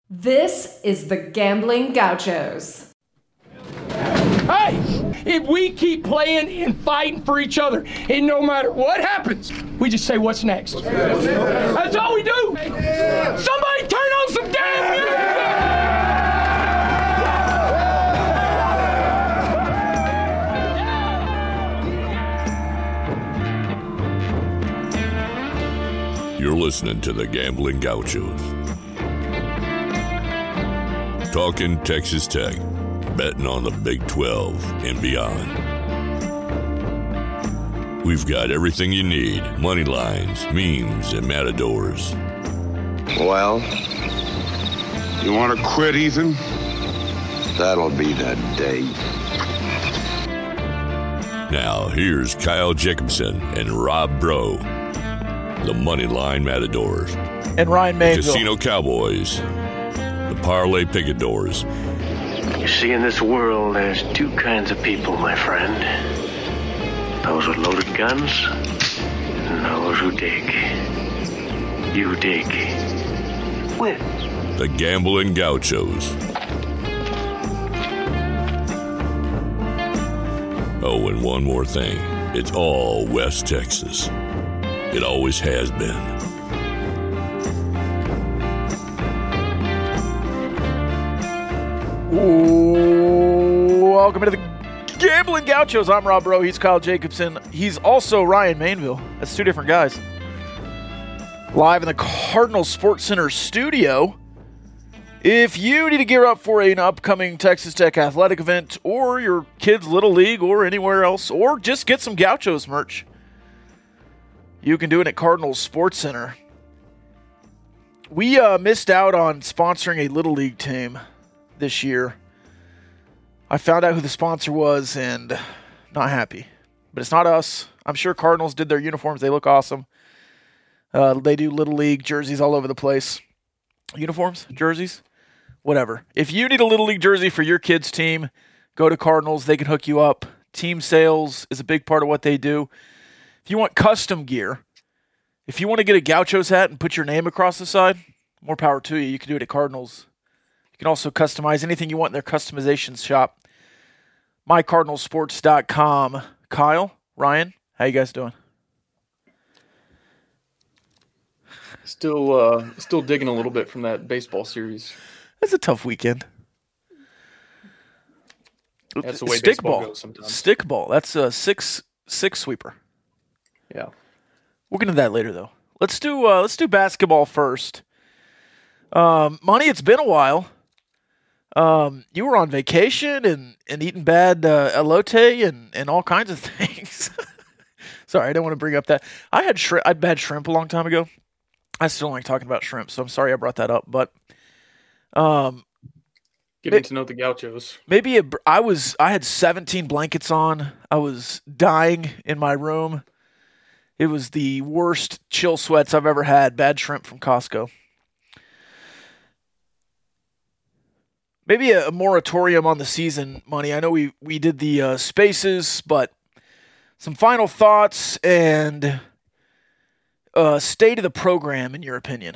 This is the Gambling Gauchos. Hey, if we keep playing and fighting for each other, and no matter what happens, we just say, what's next? That's all we do. Somebody turn on some damn music! You're listening to the Gambling Gauchos. Talking Texas Tech. Betting on the Big 12 and beyond. We've got everything you need. Money lines, memes, and matadors. Well, you want to quit, Ethan? That'll be the day. Now, here's Kyle Jacobson and Rob Bro, the Money Line Matadors. And Ryan Mainville. Casino Cowboys, the Parlay Picadors. You see, in this world, there's two kinds of people, my friend. Those with loaded guns, and those who dig. You dig. Win. The Gambling Gauchos. Oh, and one more thing. It's all West Texas. It always has been. Welcome to the Gambling Gauchos. I'm Rob Bro. He's Kyle Jacobson. He's also Ryan Mainville. That's two different guys. Live in the Cardinal Sports Center studio. If you need to gear up for an upcoming Texas Tech athletic event or your kid's Little League or anywhere else, or just get some Gauchos merch, you can do it at Cardinal Sports Center. We missed out on sponsoring a Little League team this year. I found out who the sponsor was and not happy. But it's not us. I'm sure Cardinals did their uniforms. They look awesome. They do Little League jerseys all over the place. Uniforms? Jerseys? Whatever. If you need a Little League jersey for your kid's team, go to Cardinals. They can hook you up. Team sales is a big part of what they do. If you want custom gear, if you want to get a Gauchos hat and put your name across the side, more power to you. You can do it at Cardinals. You can also customize anything you want in their customizations shop. MyCardinalSports.com. Kyle, Ryan, how you guys doing? Still digging a little bit from that baseball series. That's a tough weekend. That's the way baseball goes sometimes. Stickball. That's a six sweeper. Yeah. We'll get into that later, though. Let's do basketball first. Money, it's been a while. You were on vacation and eating bad elote and all kinds of things. Sorry, I don't want to bring up that. I had bad shrimp a long time ago. I still don't like talking about shrimp, so I'm sorry I brought that up. But getting to know the Gauchos. Maybe I had 17 blankets on. I was dying in my room. It was the worst chill sweats I've ever had. Bad shrimp from Costco. Maybe a moratorium on the season, Money. I know we did the spaces, but some final thoughts and state of the program, in your opinion.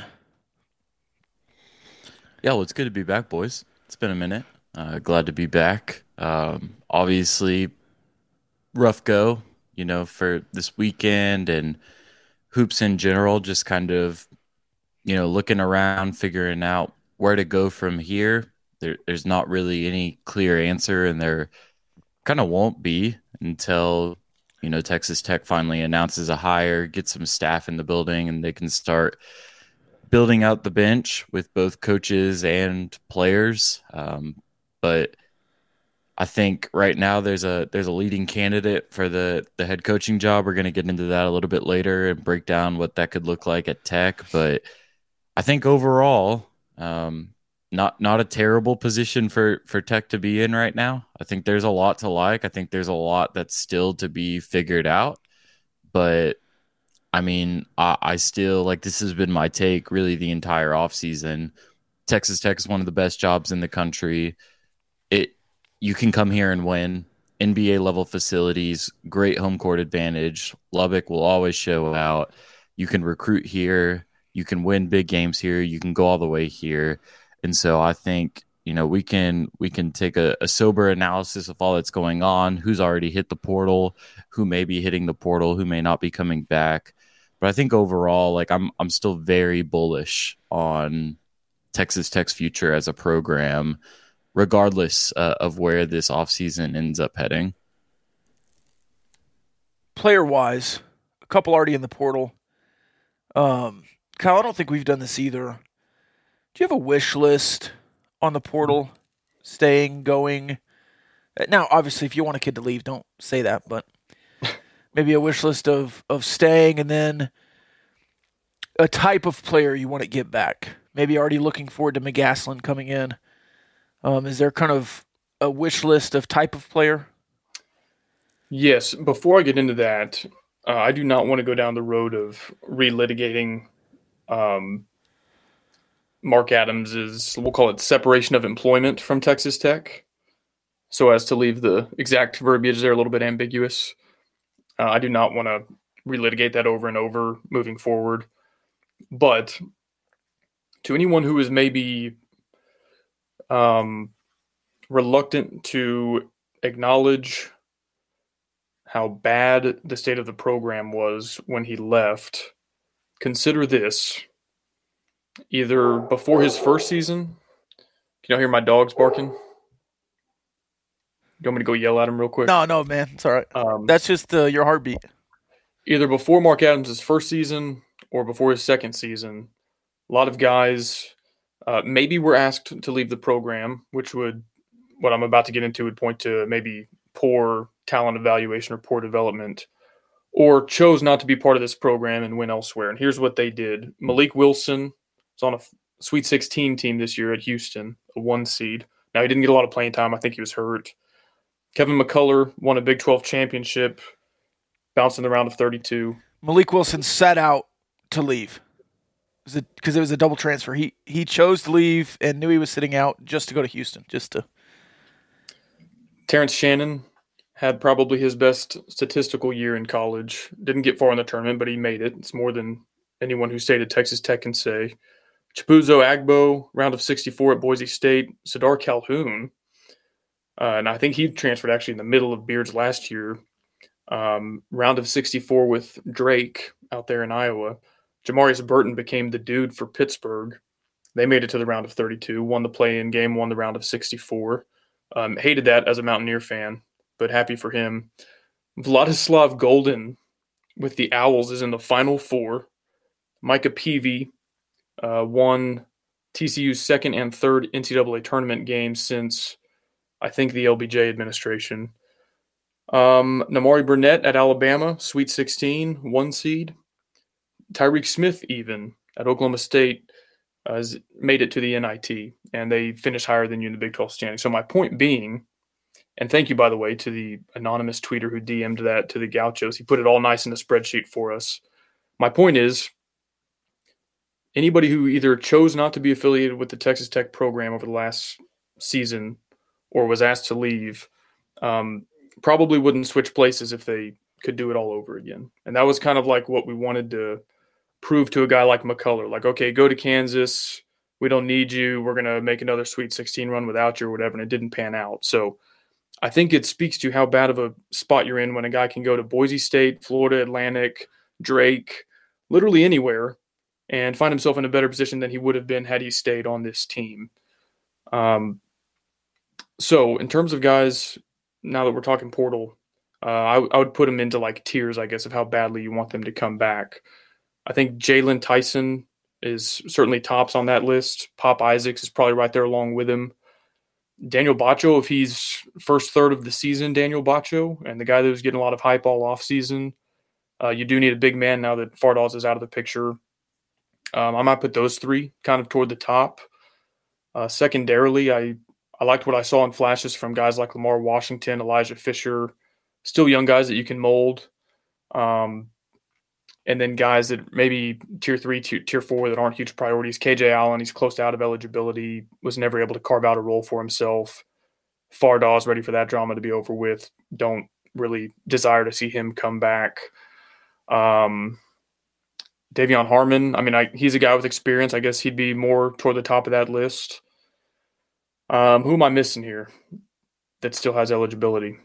Yeah, well, it's good to be back, boys. It's been a minute. Glad to be back. Obviously, rough go, for this weekend and hoops in general, just kind of, looking around, figuring out where to go from here. There's not really any clear answer, and there kind of won't be until, Texas Tech finally announces a hire, gets some staff in the building, and they can start building out the bench with both coaches and players. But I think right now there's a leading candidate for the head coaching job. We're going to get into that a little bit later and break down what that could look like at Tech. But I think overall, not a terrible position for Tech to be in right now. I think there's a lot to like. I think there's a lot that's still to be figured out. But I mean, I still, this has been my take really the entire offseason. Texas Tech is one of the best jobs in the country. You can come here and win. NBA level facilities, great home court advantage. Lubbock will always show out. You can recruit here. You can win big games here. You can go all the way here. And so I think, we can take a sober analysis of all that's going on, who's already hit the portal, who may be hitting the portal, who may not be coming back. But I think overall, like I'm still very bullish on Texas Tech's future as a program, regardless of where this offseason ends up heading. Player-wise, a couple already in the portal. Kyle, I don't think we've done this either. Do you have a wish list on the portal? Staying, going? Now, obviously, if you want a kid to leave, don't say that, but maybe a wish list of staying, and then a type of player you want to get back. Maybe already looking forward to McGaslin coming in. Is there kind of a wish list of type of player? Yes. Before I get into that, I do not want to go down the road of relitigating Mark Adams's, we'll call it separation of employment from Texas Tech, so as to leave the exact verbiage there a little bit ambiguous. I do not want to relitigate that over and over moving forward. But to anyone who is maybe reluctant to acknowledge how bad the state of the program was when he left, consider this. Either before his first season, can y'all hear my dogs barking? You want me to go yell at him real quick? No, man. It's all right. That's just your heartbeat. Either before Mark Adams' first season or before his second season, a lot of guys maybe were asked to leave the program, which would, what I'm about to get into, would point to maybe poor talent evaluation or poor development, or chose not to be part of this program and went elsewhere. And here's what they did. Malik Wilson was on a Sweet 16 team this year at Houston, a 1 seed. Now, he didn't get a lot of playing time. I think he was hurt. Kevin McCullough won a Big 12 championship, bounced in the round of 32. Malik Wilson set out to leave because it was a double transfer. He chose to leave and knew he was sitting out just to go to Houston. Terrence Shannon had probably his best statistical year in college. Didn't get far in the tournament, but he made it. It's more than anyone who stayed at Texas Tech can say. Chibuzo Agbo, round of 64 at Boise State. Sadar Calhoun, and I think he transferred actually in the middle of Beard's last year. Round of 64 with Drake out there in Iowa. Jamarius Burton became the dude for Pittsburgh. They made it to the round of 32, won the play-in game, won the round of 64. Hated that as a Mountaineer fan, but happy for him. Vladislav Golden with the Owls is in the Final Four. Micah Peavy won TCU's second and third NCAA tournament games since, I think, the LBJ administration. Namari Burnett at Alabama, Sweet 16, 1 seed. Tyreek Smith even at Oklahoma State has made it to the NIT, and they finished higher than you in the Big 12 standing. So my point being, and thank you, by the way, to the anonymous tweeter who DM'd that to the Gauchos. He put it all nice in a spreadsheet for us. My point is, anybody who either chose not to be affiliated with the Texas Tech program over the last season or was asked to leave probably wouldn't switch places if they could do it all over again. And that was kind of like what we wanted to prove to a guy like McCullough. Like, okay, go to Kansas. We don't need you. We're going to make another Sweet 16 run without you or whatever, and it didn't pan out. So I think it speaks to how bad of a spot you're in when a guy can go to Boise State, Florida Atlantic, Drake, literally anywhere, and find himself in a better position than he would have been had he stayed on this team. So in terms of guys, now that we're talking portal, I would put them into like tiers, I guess, of how badly you want them to come back. I think Jalen Tyson is certainly tops on that list. Pop Isaacs is probably right there along with him. Daniel Bacho, if he's first third of the season, Daniel Bacho, and the guy that was getting a lot of hype all offseason, you do need a big man now that Fardaws is out of the picture. I might put those three kind of toward the top. Secondarily, I liked what I saw in flashes from guys like Lamar Washington, Elijah Fisher, still young guys that you can mold. And then guys that maybe tier 3, tier 4 that aren't huge priorities. KJ Allen, he's close to out of eligibility, was never able to carve out a role for himself. Fardaws ready for that drama to be over with. Don't really desire to see him come back. Davion Harmon, I mean, he's a guy with experience. I guess he'd be more toward the top of that list. Who am I missing here that still has eligibility?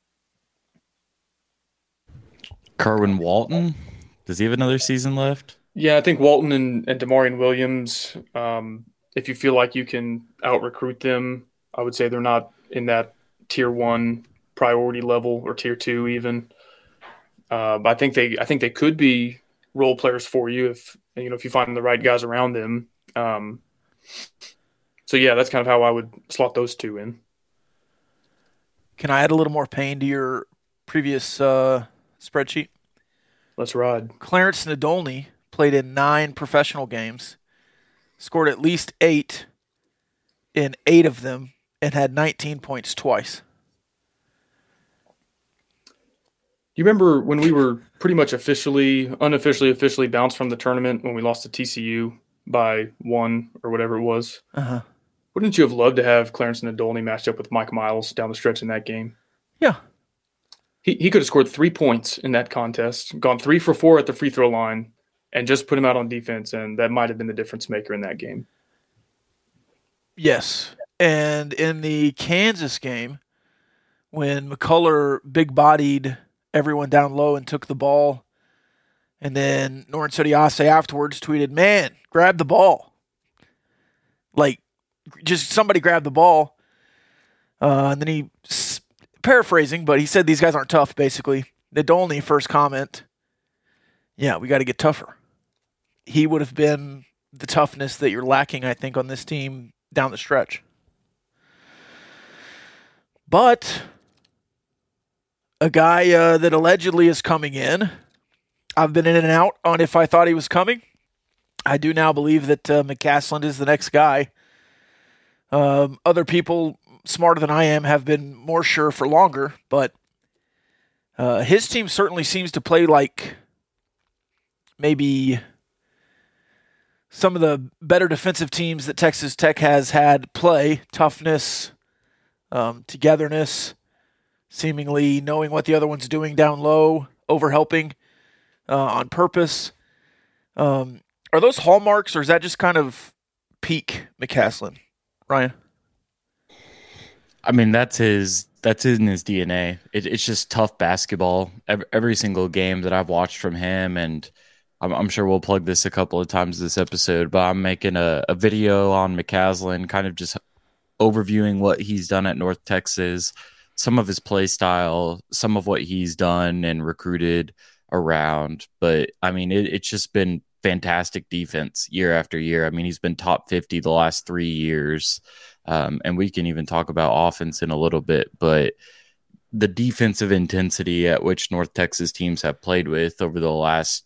Kerwin Walton. Does he have another season left? Yeah, I think Walton and Damarian Williams, if you feel like you can out-recruit them, I would say they're not in that tier 1 priority level or tier 2 even. But I think they could be role players for you if you find the right guys around them. So yeah, that's kind of how I would slot those two in. Can I add a little more pain to your previous spreadsheet? Let's ride. Clarence Nadolny played in 9 professional games, scored at least 8 in 8 of them, and had 19 points twice. Do you remember when we were pretty much officially bounced from the tournament when we lost to TCU by 1 or whatever it was? Uh-huh. Wouldn't you have loved to have Clarence Nadolny matched up with Mike Miles down the stretch in that game? Yeah. He could have scored 3 points in that contest, gone 3 for 4 at the free throw line, and just put him out on defense, and that might have been the difference maker in that game. Yes. And in the Kansas game, when McCullough big-bodied everyone down low and took the ball, and then Noren Sodiase afterwards tweeted, "Man, grab the ball." Like, just somebody grab the ball. And then he, paraphrasing, but he said these guys aren't tough, basically. Nadolny, first comment, "Yeah, we got to get tougher." He would have been the toughness that you're lacking, I think, on this team down the stretch. But a guy that allegedly is coming in, I've been in and out on if I thought he was coming. I do now believe that McCasland is the next guy. Other people smarter than I am have been more sure for longer, but his team certainly seems to play like maybe some of the better defensive teams that Texas Tech has had play. Toughness, togetherness, seemingly knowing what the other one's doing down low, overhelping on purpose. Are those hallmarks, or is that just kind of peak McCasland, Ryan? I mean, that's in his DNA. It's just tough basketball. Every single game that I've watched from him, and I'm sure we'll plug this a couple of times this episode, but I'm making a video on McCasland, kind of just overviewing what he's done at North Texas, some of his play style, some of what he's done and recruited around. But, I mean, it's just been fantastic defense year after year. I mean, he's been top 50 the last 3 years. And we can even talk about offense in a little bit, but the defensive intensity at which North Texas teams have played with over the last,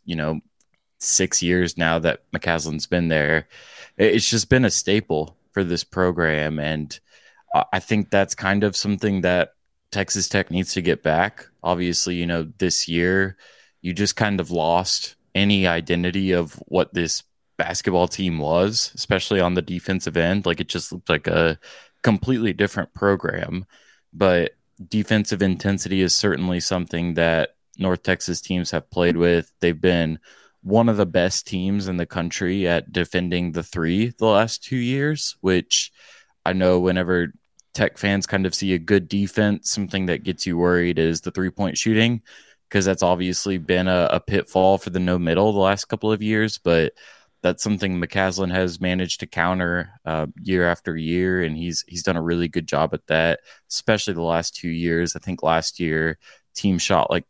6 years now that McCasland's been there, it's just been a staple for this program. And I think that's kind of something that Texas Tech needs to get back. Obviously, this year you just kind of lost any identity of what this basketball team was, especially on the defensive end. Like, it just looked like a completely different program. But defensive intensity is certainly something that North Texas teams have played with. They've been one of the best teams in the country at defending the three the last 2 years, which I know whenever Tech fans kind of see a good defense, something that gets you worried is the 3-point shooting, because that's obviously been a pitfall for the no middle the last couple of years. But that's something McCasland has managed to counter year after year, and he's done a really good job at that, especially the last 2 years. I think last year team shot like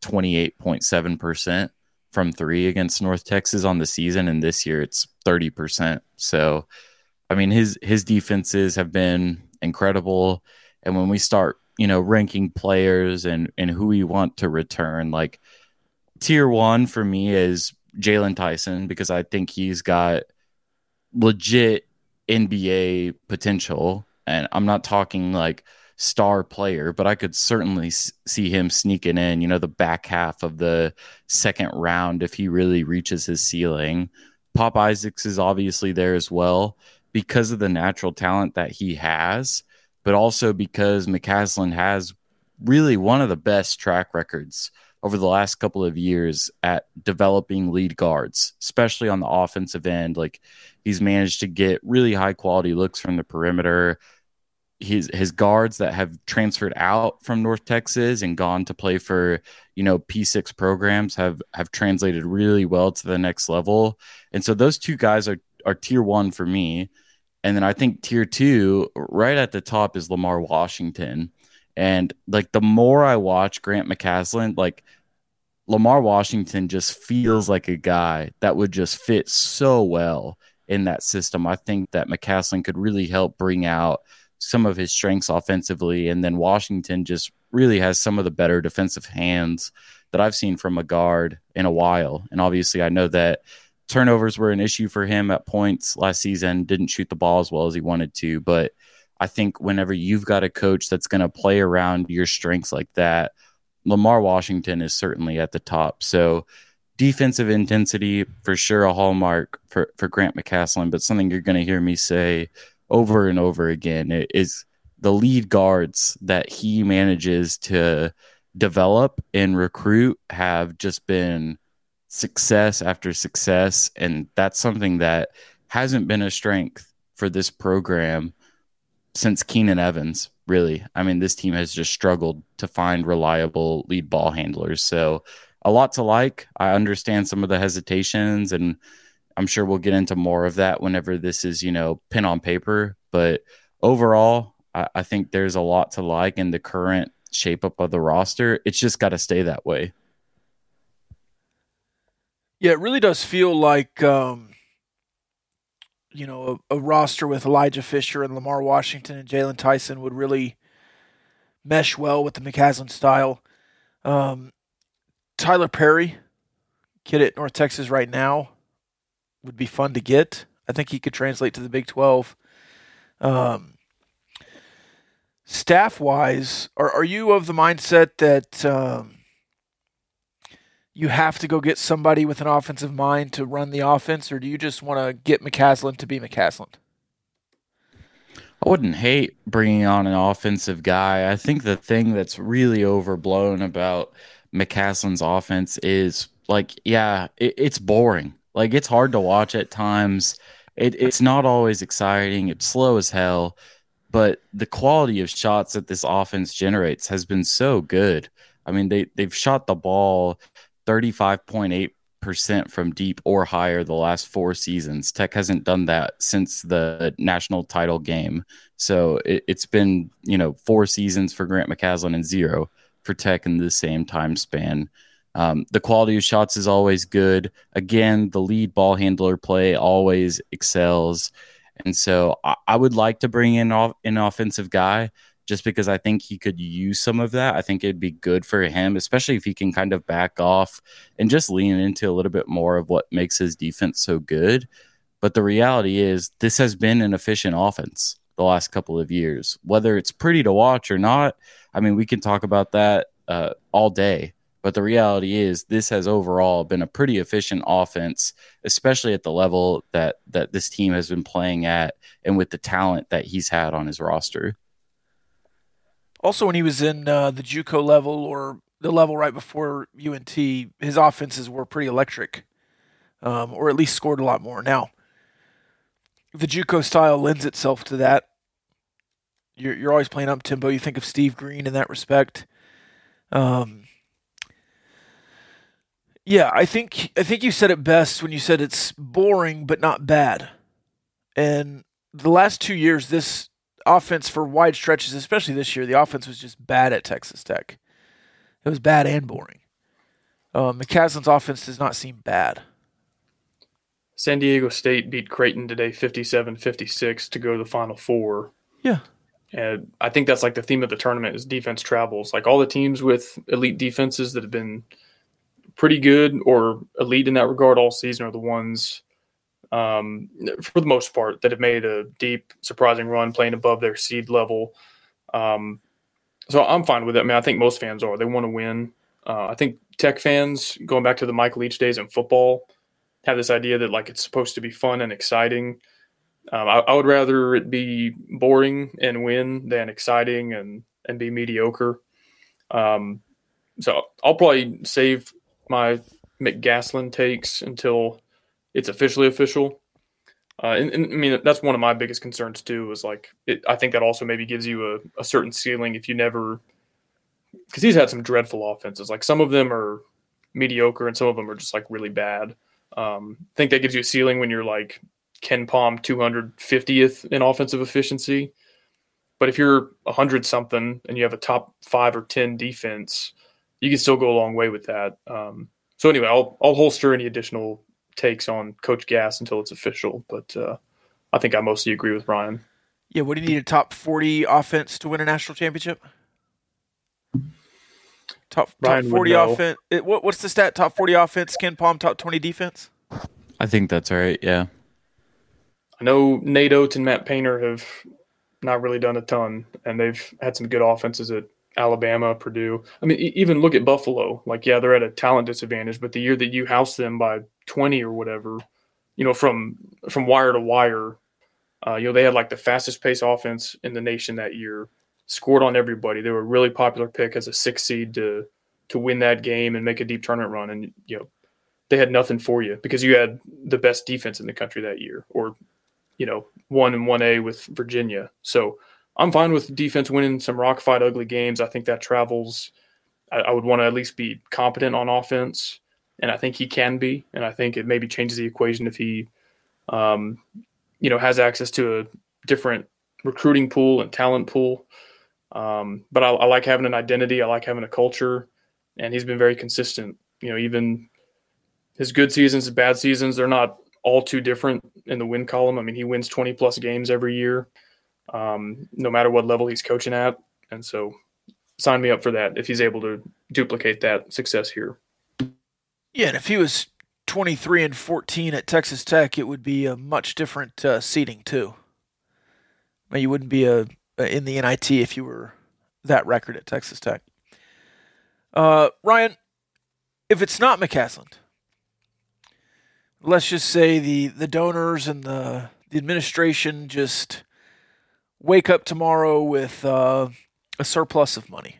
28.7% from three against North Texas on the season, and this year it's 30%. So, I mean, his defenses have been incredible. And when we start, ranking players and who we want to return, like tier one for me is Jalen Tyson, because I think he's got legit NBA potential. And I'm not talking like star player, but I could certainly see him sneaking in, the back half of the second round if he really reaches his ceiling. Pop Isaacs is obviously there as well because of the natural talent that he has, but also because McCasland has really one of the best track records over the last couple of years at developing lead guards, especially on the offensive end. Like, he's managed to get really high quality looks from the perimeter, his guards that have transferred out from North Texas and gone to play for, P6 programs have translated really well to the next level. And so those two guys are tier one for me. And then I think tier two, right at the top, is Lamar Washington. And like the more I watch Grant McCasland, like Lamar Washington just feels like a guy that would just fit so well in that system. I think that McCasland could really help bring out some of his strengths offensively. And then Washington just really has some of the better defensive hands that I've seen from a guard in a while. And obviously I know that turnovers were an issue for him at points last season, didn't shoot the ball as well as he wanted to. But I think whenever you've got a coach that's going to play around your strengths like that, Lamar Washington is certainly at the top. So defensive intensity, for sure, a hallmark for Grant McCasland, but something you're going to hear me say over and over again is the lead guards that he manages to develop and recruit have just been success after success. And that's something that hasn't been a strength for this program since Keenan Evans, really. I mean, this team has just struggled to find reliable lead ball handlers. So a lot to like. I understand some of the hesitations, and I'm sure we'll get into more of that whenever this is, pen on paper. But overall, I think there's a lot to like in the current shape up of the roster. It's just got to stay that way. Yeah, it really does feel like, a roster with Elijah Fisher and Lamar Washington and Jalen Tyson would really mesh well with the McCasland style. Tyler Perry, kid at North Texas right now, would be fun to get. I think he could translate to the Big 12. Staff-wise, are you of the mindset that you have to go get somebody with an offensive mind to run the offense, or do you just want to get McCasland to be McCasland? I wouldn't hate bringing on an offensive guy. I think the thing that's really overblown about McCasland's offense is, it's boring. Like, it's hard to watch at times. It's not always exciting. It's slow as hell. But the quality of shots that this offense generates has been so good. I mean, they've shot the ball 35.8% from deep or higher the last 4 seasons. Tech hasn't done that since the national title game. So it's been, 4 seasons for Grant McCasland and 0 for Tech in the same time span. The quality of shots is always good. Again, the lead ball handler play always excels. And so I would like to bring in an offensive guy just because I think he could use some of that. I think it'd be good for him, especially if he can kind of back off and just lean into a little bit more of what makes his defense so good. But the reality is this has been an efficient offense the last couple of years. Whether it's pretty to watch or not, I mean, we can talk about that all day. But the reality is this has overall been a pretty efficient offense, especially at the level that this team has been playing at and with the talent that he's had on his roster. Also, when he was in the JUCO level or the level right before UNT, his offenses were pretty electric, or at least scored a lot more. Now, the JUCO style lends itself to that. You're always playing up tempo. You think of Steve Green in that respect. Yeah, I think you said it best when you said it's boring but not bad. And the last 2 years, this offense for wide stretches, especially this year, the offense was just bad at Texas Tech. It was bad and boring. McCasland's offense does not seem bad. San Diego State beat Creighton today 57-56 to go to the Final Four. Yeah. And I think that's like the theme of the tournament is defense travels. Like all the teams with elite defenses that have been pretty good or elite in that regard all season are the ones, for the most part, that have made a deep, surprising run playing above their seed level. So I'm fine with it. I mean, I think most fans are. They want to win. I think Tech fans, going back to the Mike Leach days in football, have this idea that like it's supposed to be fun and exciting. I would rather it be boring and win than exciting and be mediocre. So I'll probably save my McCasland takes until it's officially official. And I mean, that's one of my biggest concerns too. Is like, I think that also maybe gives you a certain ceiling if you never, because he's had some dreadful offenses. Like some of them are mediocre and some of them are just like really bad. I think that gives you a ceiling when you're like Ken Palm 250th in offensive efficiency. But if you're 100 something and you have a top 5 or 10 defense, you can still go a long way with that. So anyway, I'll holster any additional takes on Coach Gass until it's official. But I think I mostly agree with Ryan. Yeah, what do you need, a top 40 offense to win a national championship? Top 40 offense. What's the stat? Top 40 offense, Ken Palm, top 20 defense? I think that's right, yeah. I know Nate Oates and Matt Painter have not really done a ton, and they've had some good offenses at Alabama, Purdue. I mean, even look at Buffalo. Like, yeah, they're at a talent disadvantage, but the year that you housed them by 20 or whatever, from wire to wire, they had like the fastest pace offense in the nation that year, scored on everybody. They were a really popular pick as a 6 seed to win that game and make a deep tournament run. And, they had nothing for you because you had the best defense in the country that year, or, 1 and 1A with Virginia. So I'm fine with defense winning some rock fight, ugly games. I think that travels. I would want to at least be competent on offense, and I think he can be. And I think it maybe changes the equation if he, has access to a different recruiting pool and talent pool. But I like having an identity. I like having a culture, and he's been very consistent. Even his good seasons, his bad seasons, they're not all too different in the win column. I mean, he wins 20-plus games every year, no matter what level he's coaching at. And so sign me up for that if he's able to duplicate that success here. Yeah, and if he was 23-14 at Texas Tech, it would be a much different seeding too. I mean, you wouldn't be in the NIT if you were that record at Texas Tech. Ryan, if it's not McCasland, let's just say the donors and the administration just wake up tomorrow with a surplus of money.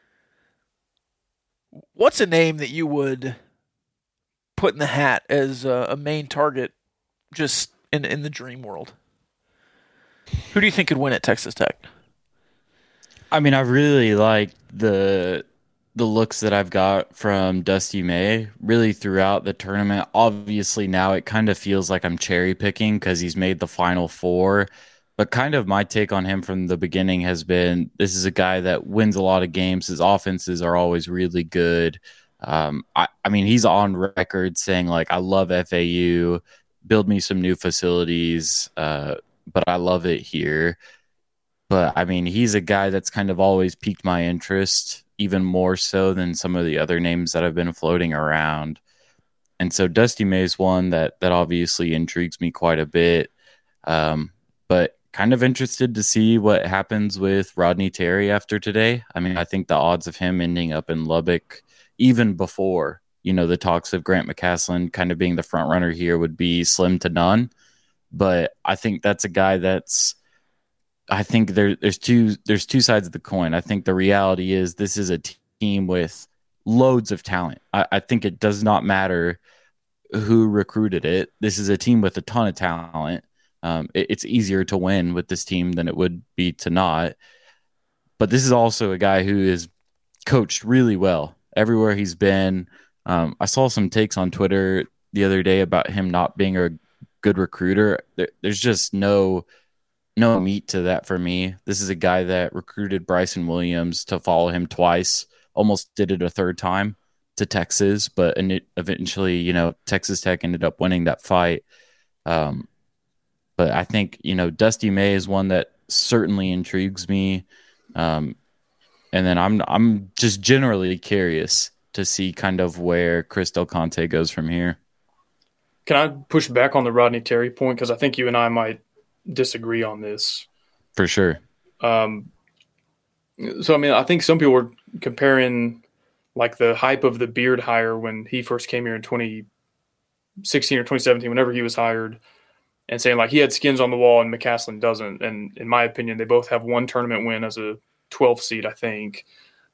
What's a name that you would put in the hat as a main target just in the dream world? Who do you think could win at Texas Tech? I mean, I really like the looks that I've got from Dusty May really throughout the tournament. Obviously, now it kind of feels like I'm cherry picking because he's made the Final Four. But kind of my take on him from the beginning has been this is a guy that wins a lot of games. His offenses are always really good. I mean, he's on record saying, like, I love FAU, build me some new facilities, but I love it here. But, I mean, he's a guy that's kind of always piqued my interest, even more so than some of the other names that have been floating around. And so Dusty May's one that obviously intrigues me quite a bit. But kind of interested to see what happens with Rodney Terry after today. I mean, I think the odds of him ending up in Lubbock, even before, the talks of Grant McCasland kind of being the front runner here, would be slim to none. But I think that's a guy I think there's two sides of the coin. I think the reality is this is a team with loads of talent. I think it does not matter who recruited it. This is a team with a ton of talent. It's easier to win with this team than it would be to not. But this is also a guy who is coached really well everywhere he's been. I saw some takes on Twitter the other day about him not being a good recruiter. There's just no meat to that for me. This is a guy that recruited Bryson Williams to follow him twice, almost did it a third time to Texas, but eventually, Texas Tech ended up winning that fight. But I think, Dusty May is one that certainly intrigues me. And then I'm just generally curious to see kind of where Chris Del Conte goes from here. Can I push back on the Rodney Terry point? Because I think you and I might disagree on this. For sure. So, I mean, I think some people were comparing like the hype of the Beard hire when he first came here in 2016 or 2017, whenever he was hired, and saying like he had skins on the wall and McCasland doesn't. And in my opinion, they both have one tournament win as a 12 seed, I think.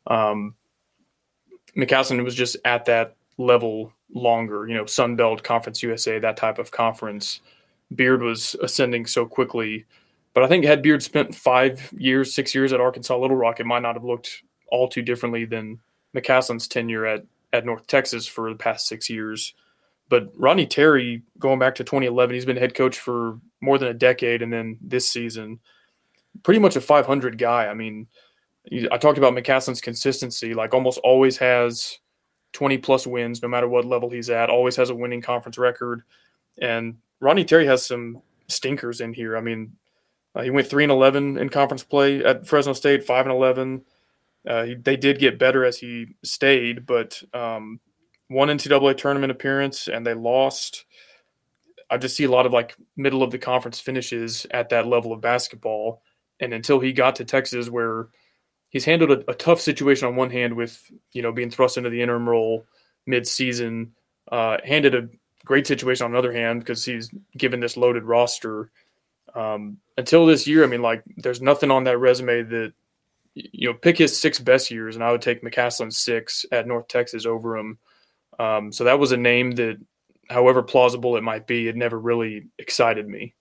McCasland was just at that level longer, Sun Belt, Conference USA, that type of conference. Beard was ascending so quickly. But I think had Beard spent 6 years at Arkansas Little Rock, it might not have looked all too differently than McCasland's tenure at North Texas for the past 6 years. But Rodney Terry, going back to 2011, he's been head coach for more than a decade, and then this season, pretty much a 500 guy. I mean, I talked about McCasland's consistency, like almost always has 20-plus wins no matter what level he's at, always has a winning conference record. And Rodney Terry has some stinkers in here. I mean, he went 3-11 in conference play at Fresno State, 5-11. They did get better as he stayed, but one NCAA tournament appearance, and they lost. I just see a lot of like middle of the conference finishes at that level of basketball. And until he got to Texas, where he's handled a tough situation on one hand with, being thrust into the interim role mid-season, handed a great situation on the other hand because he's given this loaded roster. Until this year, I mean, like, there's nothing on that resume that, pick his 6 best years, and I would take McCasland's 6 at North Texas over him. So that was a name that, however plausible it might be, it never really excited me.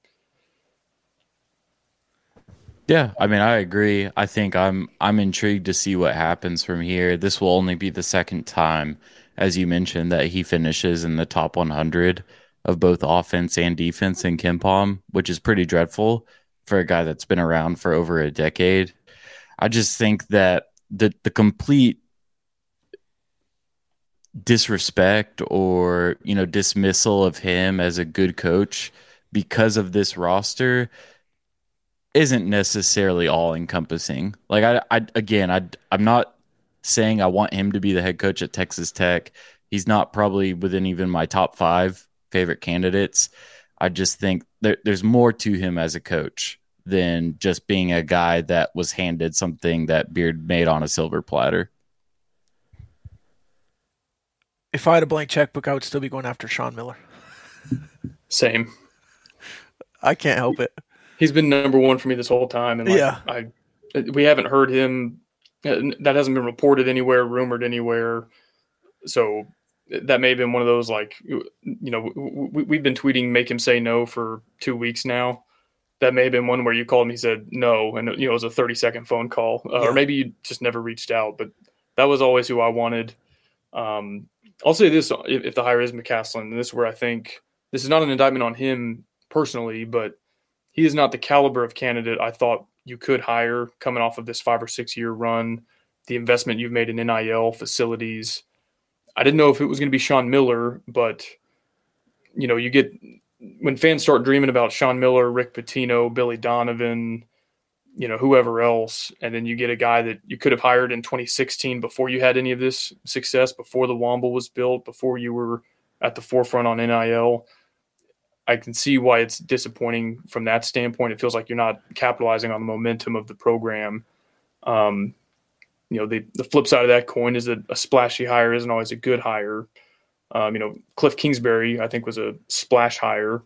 Yeah, I mean, I agree. I think I'm intrigued to see what happens from here. This will only be the second time, as you mentioned, that he finishes in the top 100 of both offense and defense in KenPom, which is pretty dreadful for a guy that's been around for over a decade. I just think that the complete disrespect or, dismissal of him as a good coach because of this roster isn't necessarily all encompassing. Like I'm not saying I want him to be the head coach at Texas Tech. He's not probably within even my top 5 favorite candidates. I just think there's more to him as a coach than just being a guy that was handed something that Beard made on a silver platter. If I had a blank checkbook, I would still be going after Sean Miller. Same. I can't help it. He's been number one for me this whole time. And we haven't heard him. That hasn't been reported anywhere, rumored anywhere. So that may have been one of those, like, we've been tweeting, make him say no for 2 weeks now. That may have been one where you called me, he said no, and it was a 30-second phone call. Or maybe you just never reached out. But that was always who I wanted. I'll say this, if the hire is McCasland, and this is where I think this is not an indictment on him personally, but he is not the caliber of candidate I thought you could hire coming off of this 5 or 6 year run, the investment you've made in NIL facilities. I didn't know if it was going to be Sean Miller, but, you get when fans start dreaming about Sean Miller, Rick Pitino, Billy Donovan, whoever else, and then you get a guy that you could have hired in 2016 before you had any of this success, before the Womble was built, before you were at the forefront on NIL. I can see why it's disappointing from that standpoint. It feels like you're not capitalizing on the momentum of the program. The flip side of that coin is that a splashy hire isn't always a good hire. Cliff Kingsbury, I think, was a splash hire.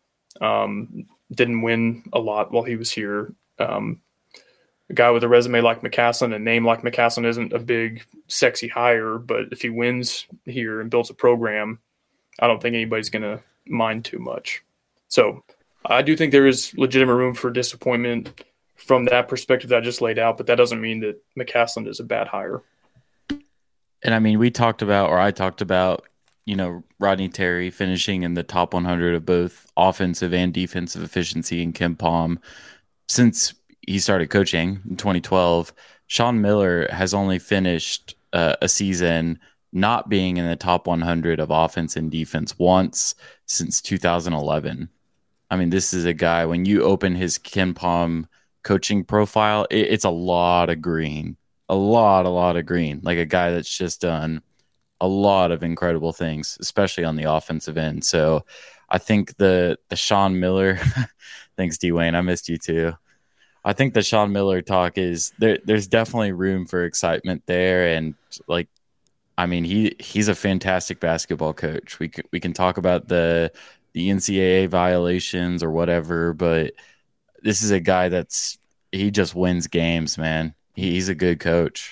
Didn't win a lot while he was here. A guy with a resume like McCasland, a name like McCasland isn't a big, sexy hire, but if he wins here and builds a program, I don't think anybody's going to mind too much. So I do think there is legitimate room for disappointment from that perspective that I just laid out, but that doesn't mean that McCasland is a bad hire. And I mean, I talked about, Rodney Terry finishing in the top 100 of both offensive and defensive efficiency in KenPom since he started coaching in 2012. Sean Miller has only finished a season not being in the top 100 of offense and defense once since 2011. I mean, this is a guy, when you open his KenPom coaching profile, it's a lot of green, a lot of green, like a guy that's just done a lot of incredible things, especially on the offensive end. So I think the Sean Miller, thanks Dwayne, I missed you too. I think the Sean Miller talk is there's definitely room for excitement there. And like, I mean, he's a fantastic basketball coach. We can talk about the NCAA violations or whatever, but this is a guy he just wins games, man. He's a good coach.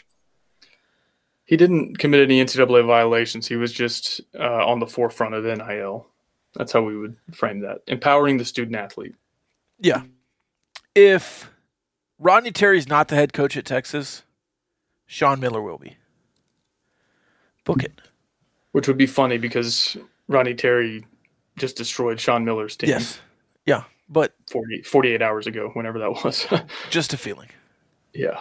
He didn't commit any NCAA violations. He was just on the forefront of NIL. That's how we would frame that. Empowering the student athlete. Yeah. If Rodney Terry's not the head coach at Texas, Sean Miller will be. Book it. Which would be funny because Rodney Terry just destroyed Sean Miller's team. Yes. Yeah. But 48 hours ago, whenever that was. just a feeling. Yeah.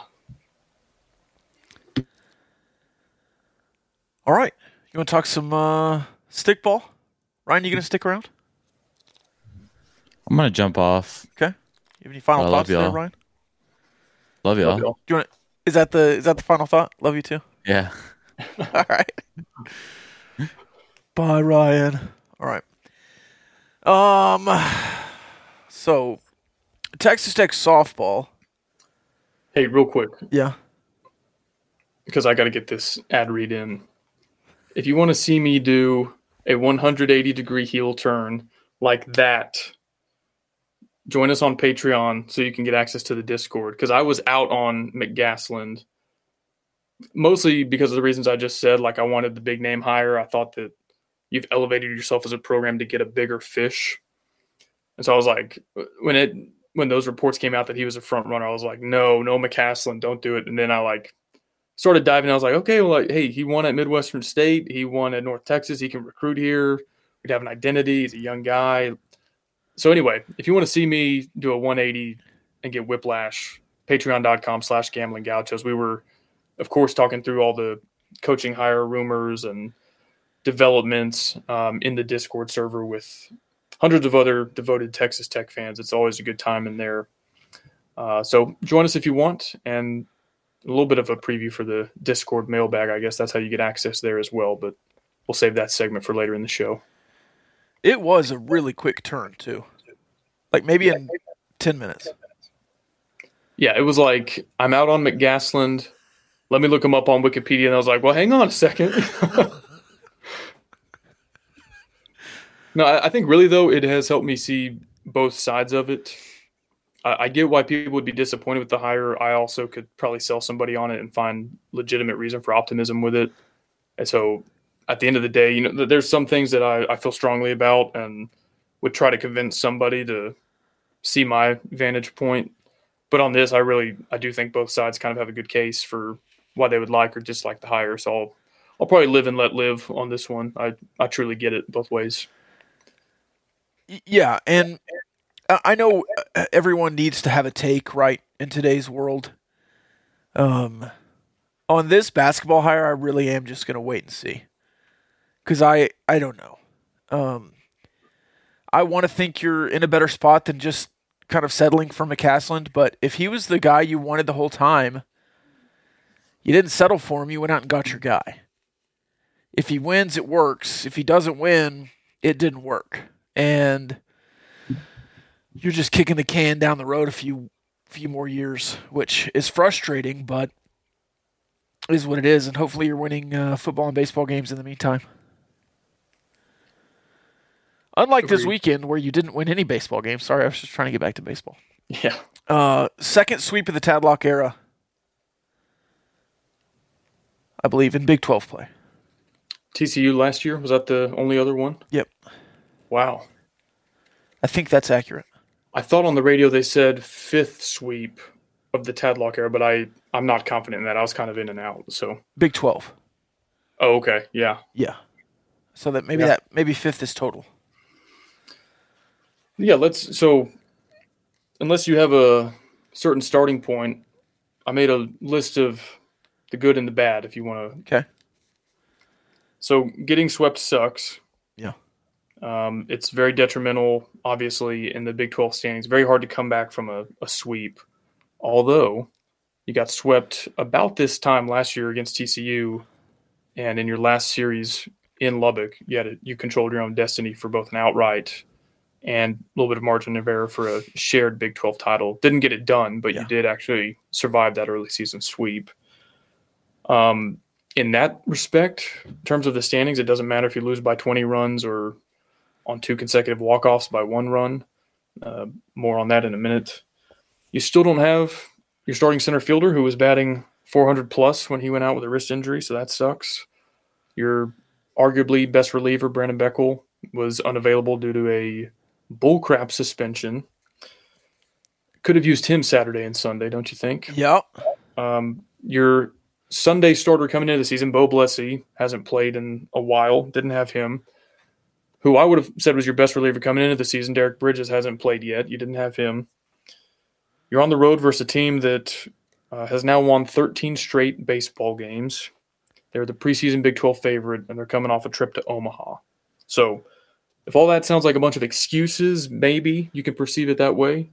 All right. You want to talk some stickball? Ryan, you going to stick around? I'm going to jump off. Okay. You have any final thoughts there, Ryan? Love y'all. Do you want? Is that the final thought? Love you too. Yeah. All right. Bye, Ryan. All right. So Texas Tech softball. Hey, real quick, Yeah. because I got to get this ad read in. If you want to see me do a 180-degree heel turn like that, join us on Patreon so you can get access to the Discord. Because I was out on McGasland, mostly because of the reasons I just said. Like, I wanted the big name hire. I thought that you've elevated yourself as a program to get a bigger fish. And so I was like, when those reports came out that he was a front runner, I was like, no McCaslin, don't do it. And then I started diving. I was like, okay, well, hey, he won at Midwestern State. He won at North Texas. He can recruit here. We'd have an identity. He's a young guy. So anyway, if you want to see me do a 180 and get whiplash, patreon.com/gamblinggauchos. We were, of course, talking through all the coaching hire rumors and developments in the Discord server with hundreds of other devoted Texas Tech fans. It's always a good time in there. So join us if you want, and a little bit of a preview for the Discord mailbag. I guess that's how you get access there as well, but we'll save that segment for later in the show. It was a really quick turn, too. Like maybe in 10 minutes. Yeah, it was like, I'm out on McGasland. Let me look him up on Wikipedia. And I was like, well, hang on a second. No, I think really, though, it has helped me see both sides of it. I get why people would be disappointed with the hire. I also could probably sell somebody on it and find legitimate reason for optimism with it. And so at the end of the day, there's some things that I feel strongly about and would try to convince somebody to see my vantage point. But on this, I do think both sides kind of have a good case for why they would like or dislike the hire. So I'll probably live and let live on this one. I truly get it both ways. Yeah, and I know everyone needs to have a take, right, in today's world. On this basketball hire, I really am just going to wait and see. Because I don't know. I want to think you're in a better spot than just kind of settling for McCasland, but if he was the guy you wanted the whole time, you didn't settle for him, you went out and got your guy. If he wins, it works. If he doesn't win, it didn't work. And you're just kicking the can down the road a few more years, which is frustrating, but is what it is. And hopefully you're winning football and baseball games in the meantime. Unlike this weekend where you didn't win any baseball games. Sorry, I was just trying to get back to baseball. Yeah. Second sweep of the Tadlock era, I believe, in Big 12 play. TCU last year, was that the only other one? Yep. Wow. I think that's accurate. I thought on the radio they said fifth sweep of the Tadlock era, but I'm not confident in that. I was kind of in and out. So Big 12. Oh, okay. Yeah. Yeah. So that maybe fifth is total. Yeah, so unless you have a certain starting point, I made a list of the good and the bad if you want to. Okay. So getting swept sucks. Yeah. It's very detrimental, obviously, in the Big 12 standings. Very hard to come back from a sweep. Although you got swept about this time last year against TCU, and in your last series in Lubbock, you controlled your own destiny for both an outright and a little bit of margin of error for a shared Big 12 title. Didn't get it done, but you did actually survive that early season sweep. In that respect, in terms of the standings, it doesn't matter if you lose by 20 runs or on 2 consecutive walk-offs by 1 run. More on that in a minute. You still don't have your starting center fielder who was batting 400 plus when he went out with a wrist injury, so that sucks. Your arguably best reliever, Brandon Beckel, was unavailable due to a bullcrap suspension. Could have used him Saturday and Sunday, don't you think? Yeah. Your Sunday starter coming into the season, Bo Blessey, hasn't played in a while. Didn't have him. Who I would have said was your best reliever coming into the season, Derek Bridges, hasn't played yet. You didn't have him. You're on the road versus a team that has now won 13 straight baseball games. They're the preseason Big 12 favorite, and they're coming off a trip to Omaha. So if all that sounds like a bunch of excuses, maybe you can perceive it that way.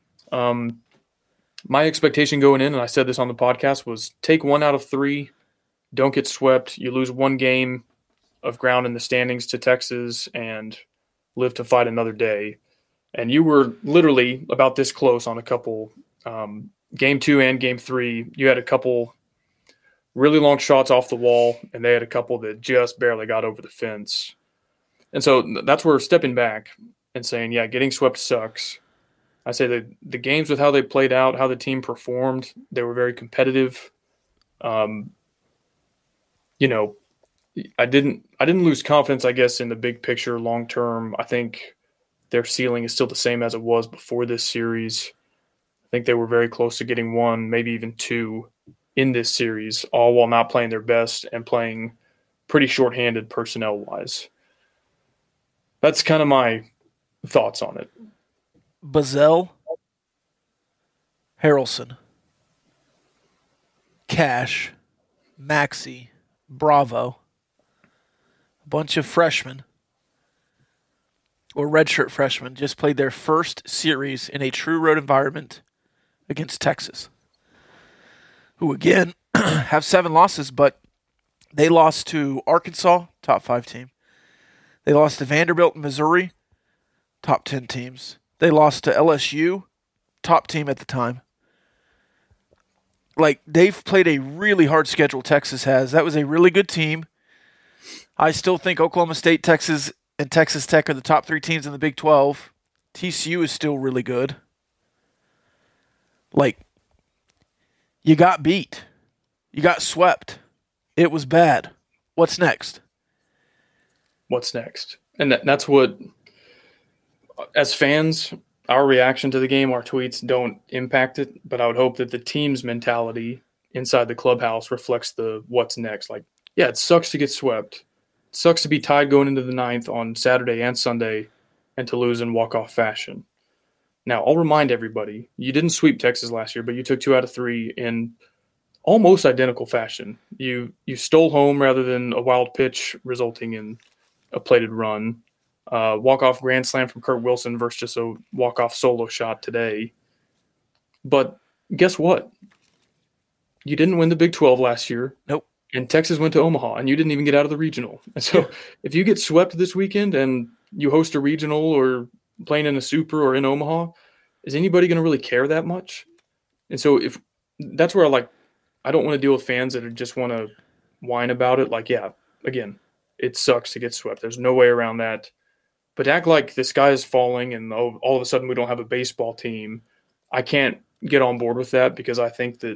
My expectation going in, and I said this on the podcast, was take 1 out of 3, don't get swept. You lose 1 game of ground in the standings to Texas and live to fight another day. And you were literally about this close on a couple, game 2 and game 3. You had a couple really long shots off the wall, and they had a couple that just barely got over the fence. And so that's where stepping back and saying, yeah, getting swept sucks. I say that the games with how they played out, how the team performed, they were very competitive. I didn't lose confidence, I guess, in the big picture long term. I think their ceiling is still the same as it was before this series. I think they were very close to getting 1, maybe even 2 in this series, all while not playing their best and playing pretty shorthanded personnel-wise. That's kind of my thoughts on it. Bazell, Harrelson, Cash, Maxey, Bravo, a bunch of freshmen or redshirt freshmen just played their first series in a true road environment against Texas, who again have 7 losses, but they lost to Arkansas, top 5 team. They lost to Vanderbilt and Missouri, top 10 teams. They lost to LSU, top team at the time. Like, they've played a really hard schedule, Texas has. That was a really good team. I still think Oklahoma State, Texas, and Texas Tech are the top 3 teams in the Big 12. TCU is still really good. Like, you got beat. You got swept. It was bad. What's next? What's next? And that's what... As fans, our reaction to the game, our tweets don't impact it, but I would hope that the team's mentality inside the clubhouse reflects the what's next. Like, yeah, it sucks to get swept. It sucks to be tied going into the 9th on Saturday and Sunday and to lose in walk-off fashion. Now, I'll remind everybody, you didn't sweep Texas last year, but you took 2 out of 3 in almost identical fashion. You stole home rather than a wild pitch resulting in a plated run. Walk-off grand slam from Kurt Wilson versus just a walk-off solo shot today. But guess what? You didn't win the Big 12 last year. Nope. And Texas went to Omaha, and you didn't even get out of the regional. And so if you get swept this weekend and you host a regional or playing in a super or in Omaha, is anybody going to really care that much? And so if that's where I don't want to deal with fans that just want to whine about it. Like, yeah, again, it sucks to get swept. There's no way around that. But act like the sky is falling and all of a sudden we don't have a baseball team. I can't get on board with that because I think that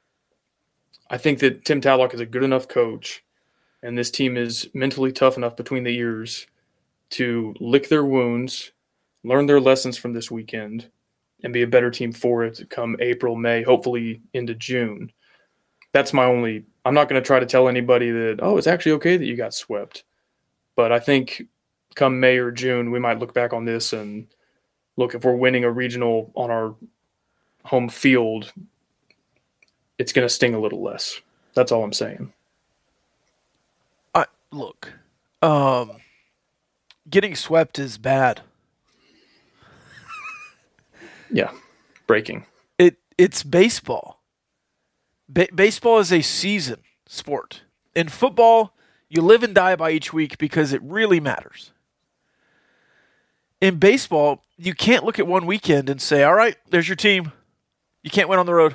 Tim Tadlock is a good enough coach and this team is mentally tough enough between the ears to lick their wounds, learn their lessons from this weekend, and be a better team for it come April, May, hopefully into June. That's my only – I'm not going to try to tell anybody that, oh, it's actually okay that you got swept. But I think – come May or June, we might look back on this and look, if we're winning a regional on our home field, it's going to sting a little less. That's all I'm saying. Look, getting swept is bad. Yeah, breaking. It's baseball. Baseball is a season sport. In football, you live and die by each week because it really matters. In baseball, you can't look at one weekend and say, all right, there's your team. You can't win on the road.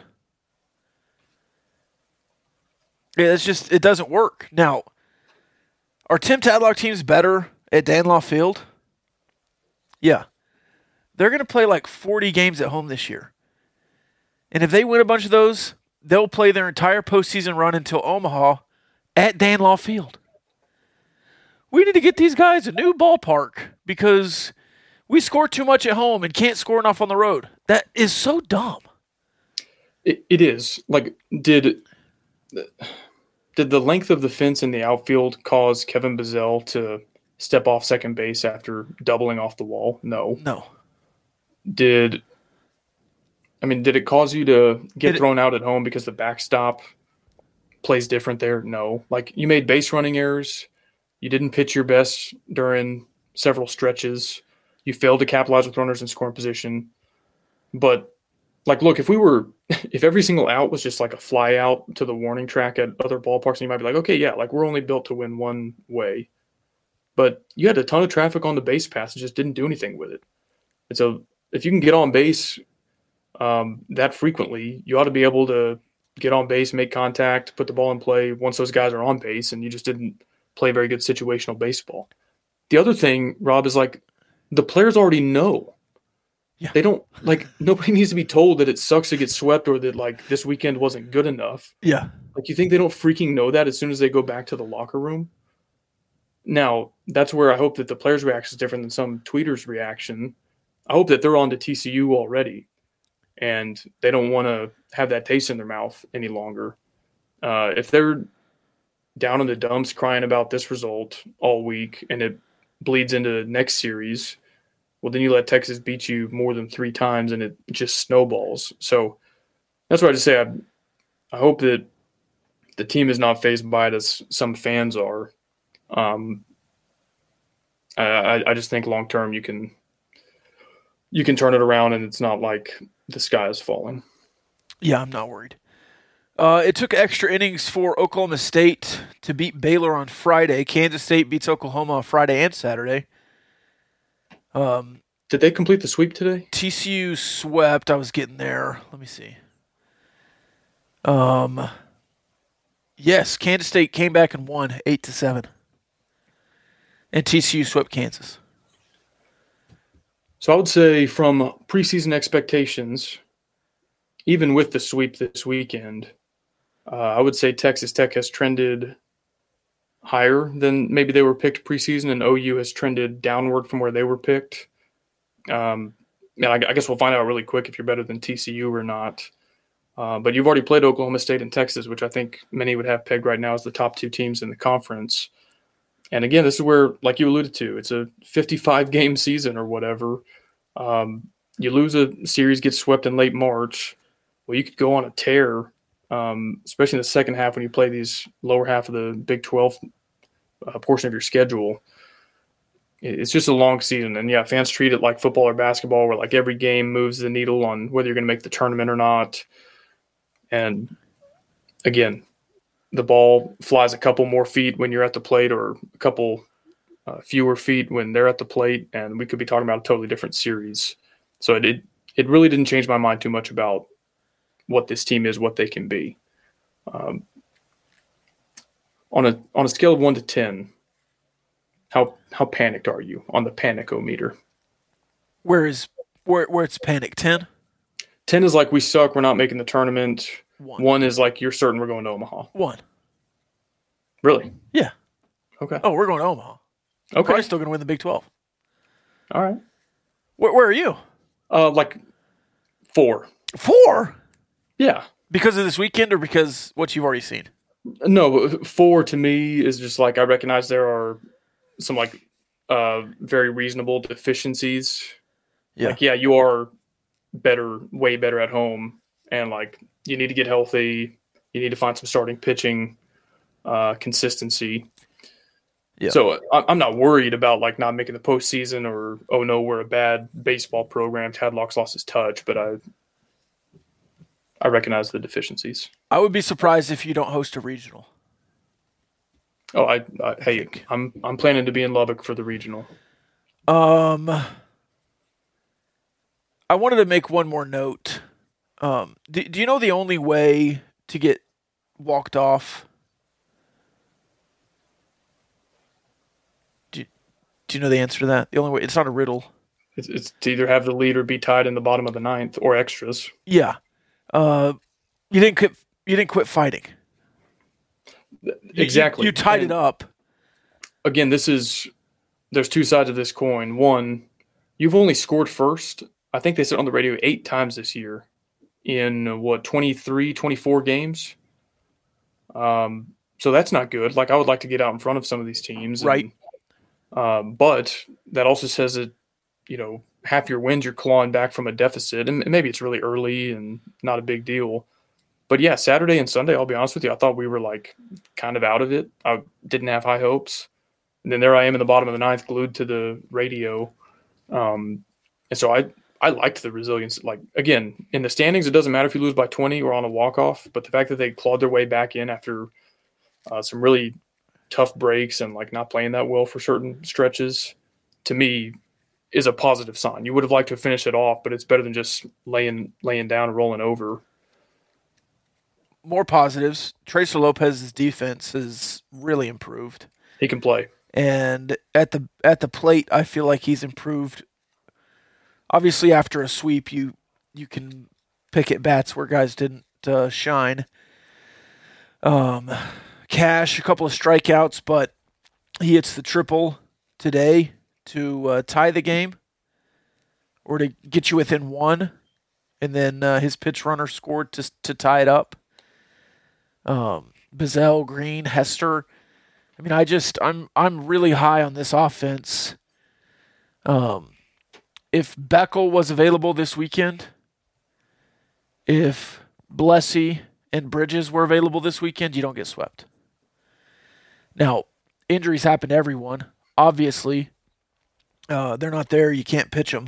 Yeah, it doesn't work. Now, are Tim Tadlock teams better at Danlaw Field? Yeah. They're going to play like 40 games at home this year. And if they win a bunch of those, they'll play their entire postseason run until Omaha at Danlaw Field. we need to get these guys a new ballpark because we score too much at home and can't score enough on the road. That is so dumb. It is. Like, did the length of the fence in the outfield cause Kevin Bazell to step off second base after doubling off the wall? No. Did it cause you to get thrown out at home because the backstop plays different there? No. Like, you made base running errors. You didn't pitch your best during several stretches. You failed to capitalize with runners in scoring position. But, like, look, if every single out was just like a fly out to the warning track at other ballparks, you might be like, okay, yeah, like, we're only built to win one way. But you had a ton of traffic on the base pass and just didn't do anything with it. And so if you can get on base that frequently, you ought to be able to get on base, make contact, put the ball in play once those guys are on base, and you just didn't play very good situational baseball. The other thing, Rob, is like the players already know. Yeah. They don't, like, nobody needs to be told that it sucks to get swept or that, like, this weekend wasn't good enough. Yeah. Like, you think they don't freaking know that as soon as they go back to the locker room? Now, that's where I hope that the players' reaction is different than some tweeters' reaction. I hope that they're on to TCU already, and they don't want to have that taste in their mouth any longer. If they're down in the dumps crying about this result all week and it bleeds into the next series, well, then you let Texas beat you more than 3 times and it just snowballs. So that's why I just say I hope that the team is not fazed by it as some fans are. I just think long term you can turn it around and it's not like the sky is falling. Yeah, I'm not worried. It took extra innings for Oklahoma State to beat Baylor on Friday. Kansas State beats Oklahoma on Friday and Saturday. Did they complete the sweep today? TCU swept. I was getting there. Let me see. Yes, Kansas State came back and won 8-7. And TCU swept Kansas. So I would say from preseason expectations, even with the sweep this weekend, I would say Texas Tech has trended higher than maybe they were picked preseason, and OU has trended downward from where they were picked. I guess we'll find out really quick if you're better than TCU or not. But you've already played Oklahoma State and Texas, which I think many would have pegged right now as the top 2 teams in the conference. And again, this is where, like you alluded to, it's a 55-game season or whatever. You lose a series, get swept in late March. Well, you could go on a tear, especially in the second half when you play these lower half of the Big 12 portion of your schedule. It's just a long season. And, yeah, fans treat it like football or basketball where, like, every game moves the needle on whether you're going to make the tournament or not. And, again, the ball flies a couple more feet when you're at the plate or a couple fewer feet when they're at the plate, and we could be talking about a totally different series. So it really didn't change my mind too much about what this team is, what they can be. On a scale of 1 to 10, how panicked are you on the panic-o-meter? Where it's panic? 10? 10 is like we suck, we're not making the tournament. 1 is like you're certain we're going to Omaha. 1. Really? Yeah. Okay. Oh, we're going to Omaha. Okay. Probably still going to win the Big 12. All right. Where are you? Like 4. 4? Yeah. Because of this weekend or because what you've already seen? No, 4 to me is just like I recognize there are some like very reasonable deficiencies. Yeah. Like, yeah, you are better, way better at home. And like you need to get healthy. You need to find some starting pitching consistency. Yeah. So I'm not worried about like not making the postseason or, oh no, we're a bad baseball program. Tadlock's lost his touch, but I recognize the deficiencies. I would be surprised if you don't host a regional. Oh, I'm planning to be in Lubbock for the regional. I wanted to make one more note. Do you know the only way to get walked off? Do you know the answer to that? The only way, it's not a riddle. It's to either have the lead or be tied in the bottom of the 9th or extras. Yeah. You didn't quit fighting. Exactly. You tied it up. again, there's two sides of this coin. One, you've only scored first, I think they said on the radio 8 times this year in 23, 24 games. So that's not good. Like, I would like to get out in front of some of these teams. Right. But that also says that, half your wins you're clawing back from a deficit, and maybe it's really early and not a big deal. But yeah, Saturday and Sunday, I'll be honest with you, I thought we were like kind of out of it. I didn't have high hopes. And then there I am in the bottom of the 9th, glued to the radio. And so I liked the resilience. Like, again, in the standings, it doesn't matter if you lose by 20 or on a walk-off, but the fact that they clawed their way back in after some really tough breaks and like not playing that well for certain stretches, to me, is a positive sign. You would have liked to finish it off, but it's better than just laying down and rolling over. More positives. Tracer Lopez's defense has really improved. He can play. And at the plate, I feel like he's improved. Obviously, after a sweep, you can pick at bats where guys didn't shine. Cash, a couple of strikeouts, but he hits the triple today to tie the game or to get you within 1. And then his pitch runner scored to tie it up. Bazell, Green, Hester. I mean, I'm really high on this offense. If Beckel was available this weekend, if Blessy and Bridges were available this weekend, you don't get swept. Now, injuries happen to everyone. Obviously, they're not there. You can't pitch them.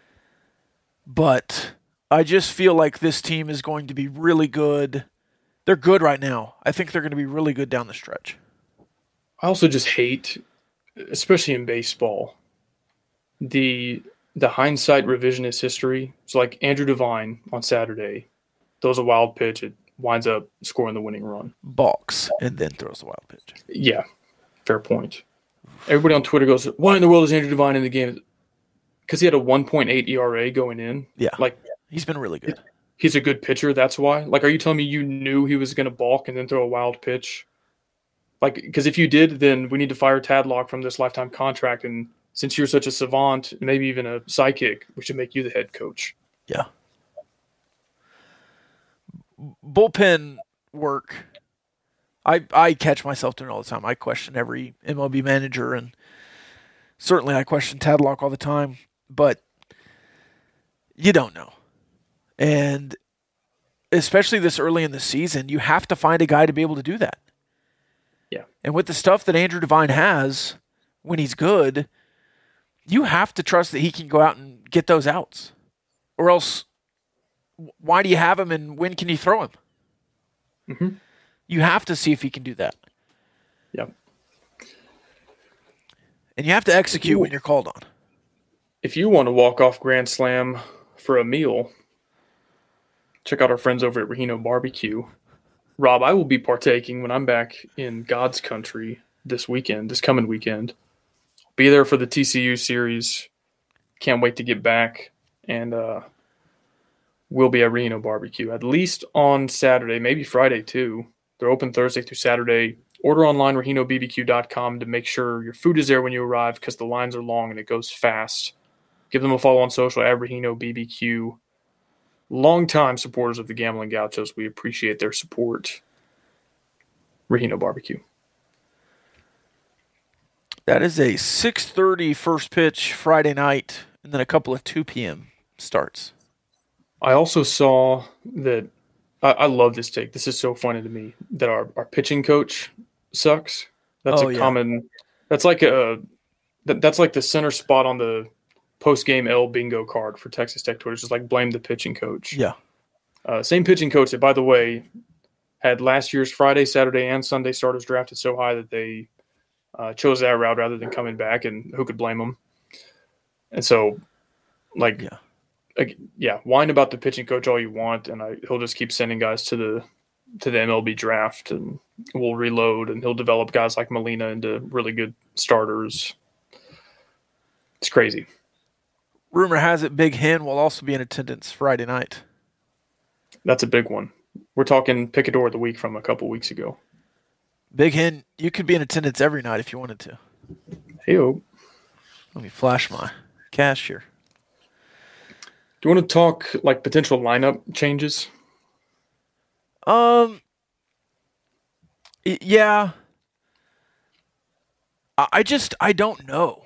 But I just feel like this team is going to be really good. They're good right now. I think they're going to be really good down the stretch. I also just hate, especially in baseball, the hindsight revisionist history. It's like Andrew Devine on Saturday throws a wild pitch. It winds up scoring the winning run. Balks and then throws the wild pitch. Yeah, fair point. Everybody on Twitter goes, why in the world is Andrew Devine in the game? Because he had a 1.8 ERA going in. Yeah, like he's been really good. He's a good pitcher, that's why. Like, are you telling me you knew he was going to balk and then throw a wild pitch? Like, because if you did, then we need to fire Tadlock from this lifetime contract. And since you're such a savant, maybe even a sidekick, we should make you the head coach. Yeah. Bullpen work. I catch myself doing it all the time. I question every MLB manager, and certainly I question Tadlock all the time. But you don't know. And especially this early in the season, you have to find a guy to be able to do that. Yeah. And with the stuff that Andrew Devine has, when he's good, you have to trust that he can go out and get those outs. Or else, why do you have him and when can you throw him? Mm-hmm. You have to see if he can do that. Yep. And you have to execute when you're called on. If you want to walk off Grand Slam for a meal, check out our friends over at Rahino Barbecue. Rob, I will be partaking when I'm back in God's country this coming weekend. Be there for the TCU series. Can't wait to get back. And we'll be at Rahino Barbecue, at least on Saturday, maybe Friday too. They're open Thursday through Saturday. Order online, RahinoBBQ.com, to make sure your food is there when you arrive, because the lines are long and it goes fast. Give them a follow on social at Rahino BBQ. Longtime supporters of the Gambling Gauchos. We appreciate their support. Rahino Barbecue. That is a 6:30 first pitch Friday night, and then a couple of 2 p.m. starts. I also saw that I love this take. This is so funny to me that our pitching coach sucks. That's common. That's like the center spot on the post-game L bingo card for Texas Tech Twitter. It's just like blame the pitching coach. Yeah. Same pitching coach that, by the way, had last year's Friday, Saturday, and Sunday starters drafted so high that they chose that route rather than coming back, and who could blame them? And so, whine about the pitching coach all you want, and he'll just keep sending guys to the MLB draft, and we'll reload, and he'll develop guys like Molina into really good starters. It's crazy. Rumor has it Big Hen will also be in attendance Friday night. That's a big one. We're talking Picador of the Week from a couple weeks ago. Big Hen, you could be in attendance every night if you wanted to. Hey-o. Let me flash my cash here. Do you want to talk like potential lineup changes? Yeah. I don't know.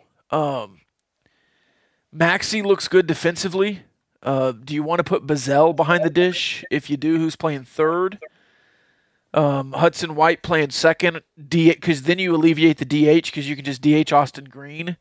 Maxey looks good defensively. Do you want to put Bazell behind the dish? If you do, who's playing third? Hudson White playing second, because then you alleviate the DH because you can just DH Austin Green.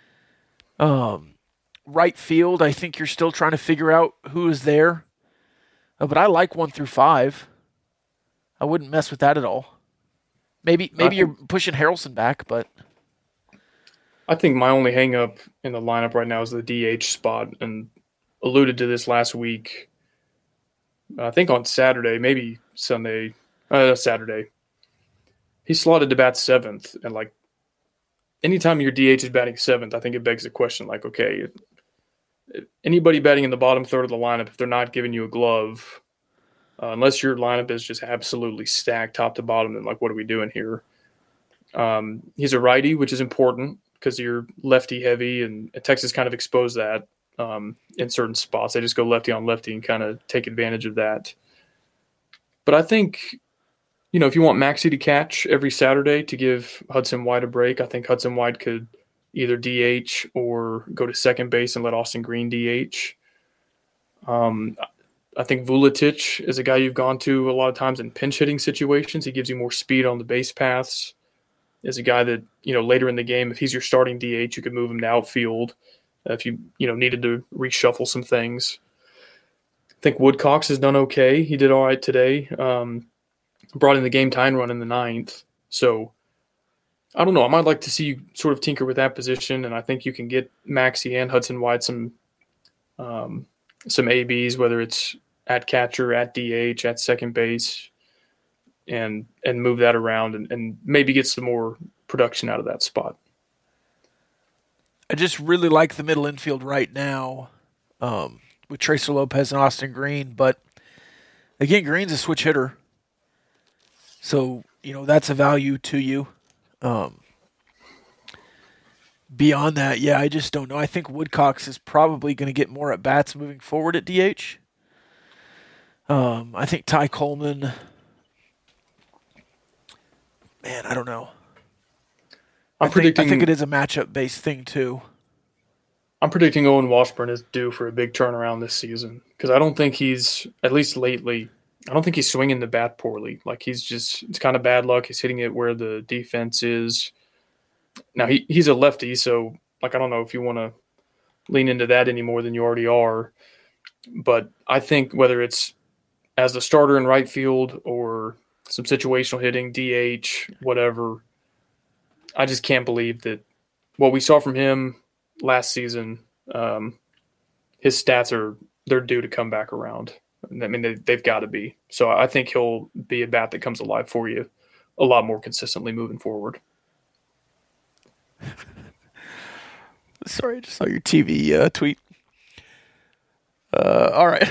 Right field, I think you're still trying to figure out who is there. But I like 1 through 5. I wouldn't mess with that at all. Maybe you're pushing Harrelson back, but I think my only hang-up in the lineup right now is the DH spot, and alluded to this last week. I think on Saturday, maybe Sunday, Saturday. He slotted to bat 7th, and like anytime your DH is batting 7th, I think it begs the question, like, okay, if anybody batting in the bottom third of the lineup, if they're not giving you a glove, unless your lineup is just absolutely stacked top to bottom, then like, what are we doing here? He's a righty, which is important because you're lefty heavy, and Texas kind of exposed that in certain spots. They just go lefty on lefty and kind of take advantage of that. But I think, if you want Maxey to catch every Saturday to give Hudson White a break, I think Hudson White could either DH or go to second base and let Austin Green DH. I think Vuletic is a guy you've gone to a lot of times in pinch hitting situations. He gives you more speed on the base paths. Is a guy that, later in the game, if he's your starting DH, you could move him to outfield if you needed to reshuffle some things. I think Woodcox has done okay. He did all right today. Brought in the game time run in the 9th. So, I don't know. I might like to see you sort of tinker with that position, and I think you can get Maxey and Hudson White some ABs, whether it's at catcher, at DH, at second base, and move that around and maybe get some more production out of that spot. I just really like the middle infield right now with Tracer Lopez and Austin Green. But, again, Green's a switch hitter. So, that's a value to you. Beyond that, yeah, I just don't know. I think Woodcox is probably going to get more at-bats moving forward at DH. I think Ty Coleman... Man, I don't know. I think it is a matchup-based thing, too. I'm predicting Owen Washburn is due for a big turnaround this season because I don't think he's, at least lately, I don't think he's swinging the bat poorly. Like, it's kind of bad luck. He's hitting it where the defense is. Now, he's a lefty, so, like, I don't know if you want to lean into that any more than you already are. But I think whether it's as the starter in right field or some situational hitting, DH, whatever. I just can't believe that what we saw from him last season, his stats they're due to come back around. I mean, they've got to be. So I think he'll be a bat that comes alive for you a lot more consistently moving forward. Sorry, I just saw your TV tweet. All right.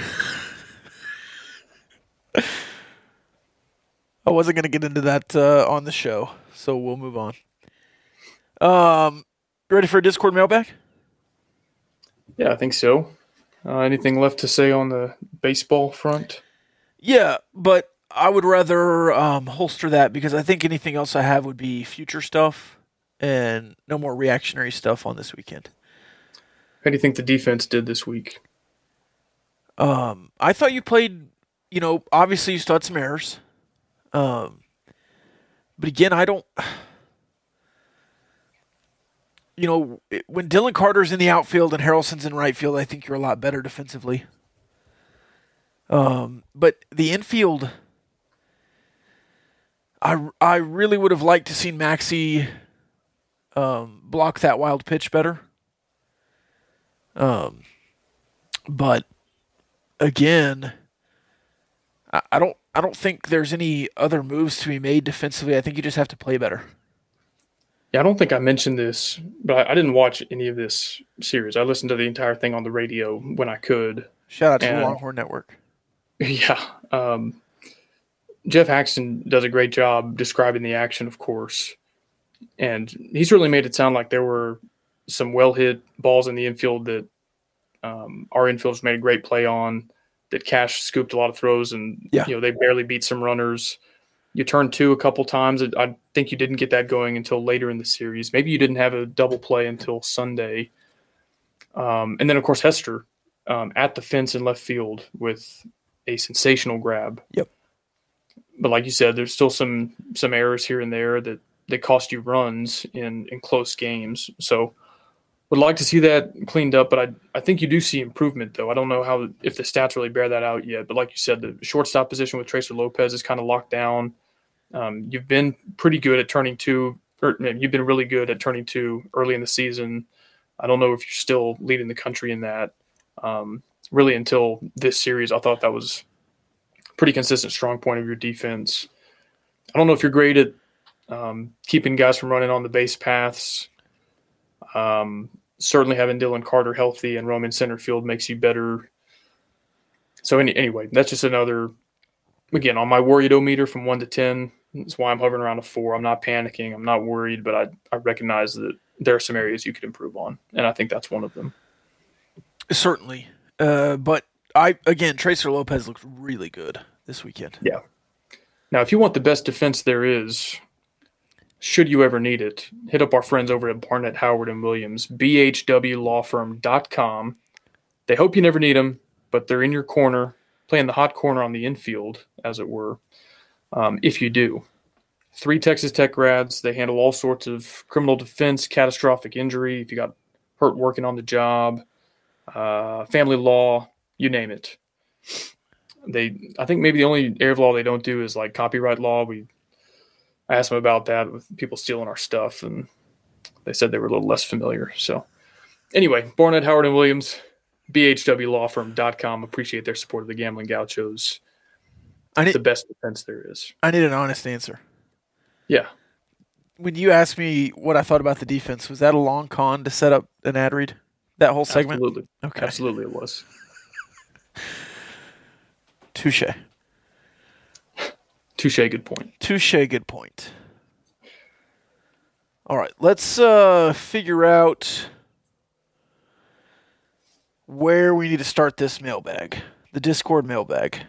I wasn't going to get into that on the show, so we'll move on. Ready for a Discord mailbag? Yeah, I think so. Anything left to say on the baseball front? Yeah, but I would rather holster that because I think anything else I have would be future stuff and no more reactionary stuff on this weekend. How do you think the defense did this week? I thought you played, obviously you still had some errors. But again, I don't, when Dylan Carter's in the outfield and Harrelson's in right field, I think you're a lot better defensively. But the infield, I really would have liked to see Maxey block that wild pitch better. But again, I don't think there's any other moves to be made defensively. I think you just have to play better. Yeah, I don't think I mentioned this, but I didn't watch any of this series. I listened to the entire thing on the radio when I could. Shout out to the Longhorn Network. Yeah. Jeff Haxton does a great job describing the action, of course. And he certainly made it sound like there were some well-hit balls in the infield that our infielders made a great play on, that Cash scooped a lot of throws, and they barely beat some runners. You turned 2 a couple times. I think you didn't get that going until later in the series. Maybe you didn't have a double play until Sunday. And then, of course, Hester at the fence in left field with a sensational grab. Yep. But like you said, there's still some errors here and there that cost you runs in close games. So would like to see that cleaned up, but I think you do see improvement, though. I don't know if the stats really bear that out yet. But like you said, the shortstop position with Tracer Lopez is kind of locked down. You've been pretty good at turning 2, or you've been really good at turning 2 early in the season. I don't know if you're still leading the country in that. Really, until this series, I thought that was a pretty consistent strong point of your defense. I don't know if you're great at keeping guys from running on the base paths. Certainly having Dylan Carter healthy and roaming center field makes you better. So anyway, that's just another, again, on my worried-o-meter from 1 to 10. That's why I'm hovering around a 4. I'm not panicking. I'm not worried, but I recognize that there are some areas you could improve on, and I think that's one of them. Certainly. But Tracer Lopez looks really good this weekend. Yeah. Now, if you want the best defense there is, should you ever need it, hit up our friends over at Barnett, Howard & Williams, bhwlawfirm.com. They hope you never need them, but they're in your corner, playing the hot corner on the infield, as it were, if you do. 3 Texas Tech grads. They handle all sorts of criminal defense, catastrophic injury, if you got hurt working on the job, family law, you name it. I think maybe the only area of law they don't do is like copyright law. I asked them about that with people stealing our stuff, and they said they were a little less familiar. So anyway, Barnett, Howard & Williams, bhwlawfirm.com. Appreciate their support of the Gambling Gauchos. The best defense there is. I need an honest answer. Yeah. When you asked me what I thought about the defense, was that a long con to set up an ad read? That whole segment? Absolutely. Okay. Absolutely it was. Touche. Good point. Touche, good point. All right, let's figure out where we need to start this mailbag. The Discord mailbag.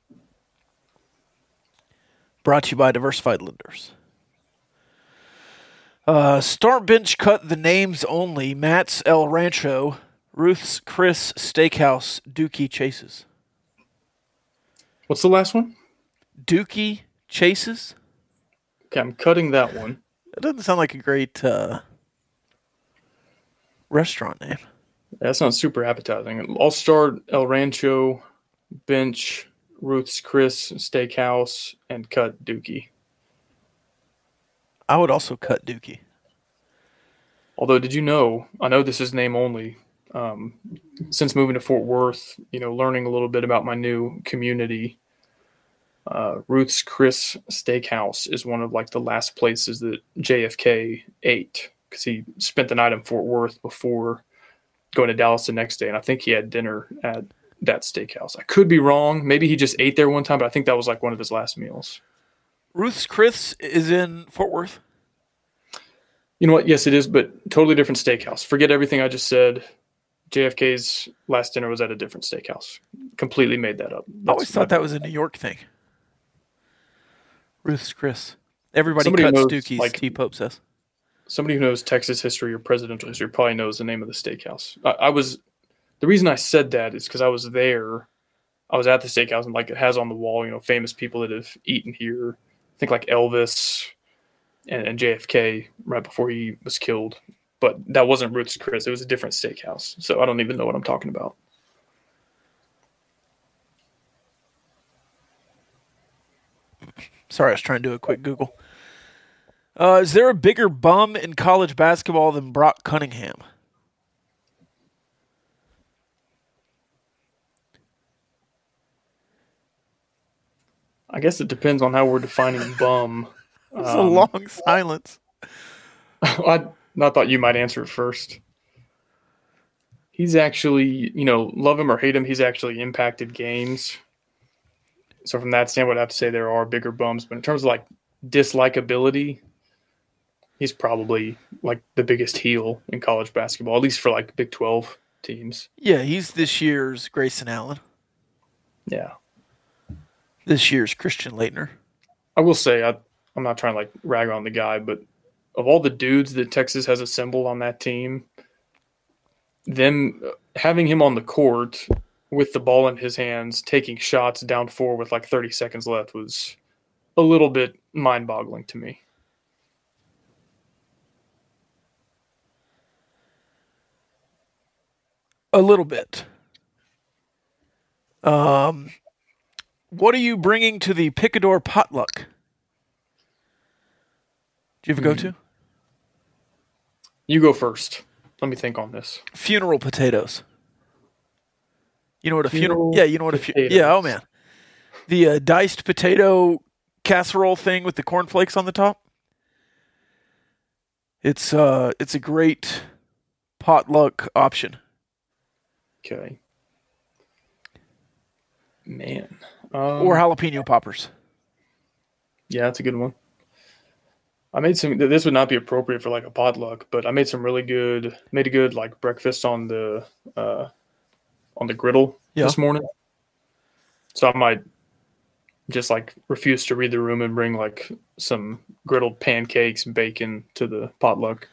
Brought to you by Diversified Lenders. Start bench cut the names only. Matt's El Rancho. Ruth's Chris Steakhouse. Dookie Chases. What's the last one? Dookie Chases? Okay, I'm cutting that one. That doesn't sound like a great restaurant name. That sounds super appetizing. I'll start El Rancho, bench, Ruth's Chris Steakhouse, and cut Dookie. I would also cut Dookie. Although, did you know, I know this is name only, since moving to Fort Worth, learning a little bit about my new community, Ruth's Chris Steakhouse is one of the last places that JFK ate, because he spent the night in Fort Worth before going to Dallas the next day, and I think he had dinner at that steakhouse. I could be wrong. Maybe he just ate there one time, but I think that was one of his last meals. Ruth's Chris is in Fort Worth? You know what? Yes, it is, but totally different steakhouse. Forget everything I just said. JFK's last dinner was at a different steakhouse. Completely made that up. I always thought that was a New York thing. Ruth's Chris. Everybody cuts Dookie's, T-Pope says. Somebody who knows Texas history or presidential history probably knows the name of the steakhouse. The reason I said that is because I was there. I was at the steakhouse, and it has on the wall, famous people that have eaten here. I think Elvis and JFK right before he was killed. But that wasn't Ruth's Chris. It was a different steakhouse. So I don't even know what I'm talking about. Sorry, I was trying to do a quick Google. Is there a bigger bum in college basketball than Brock Cunningham? I guess it depends on how we're defining bum. It's a long silence. I thought you might answer it first. He's actually, love him or hate him, he's actually impacted games. So from that standpoint, I'd have to say there are bigger bums. But in terms of dislikability, he's probably like the biggest heel in college basketball, at least for like Big 12 teams. Yeah, he's this year's Grayson Allen. Yeah. This year's Christian Laettner. I will say, I'm not trying to like rag on the guy, but of all the dudes that Texas has assembled on that team, them having him on the court with the ball in his hands, taking shots down 4 with like 30 seconds left was a little bit mind-boggling to me. A little bit. What are you bringing to the Picador potluck? Did you ever go to? You go first. Let me think on this. Funeral potatoes. You know what a funeral? Funeral Yeah, you know what a potatoes. yeah. Oh man, the diced potato casserole thing with the cornflakes on the top. It's a great potluck option. Okay. Man. Or jalapeno poppers. Yeah, that's a good one. I made some. This would not be appropriate for like a potluck, but I made some really good. Made a good like breakfast on the griddle this morning. So I might just like refuse to read the room and bring like some griddled pancakes and bacon to the potluck.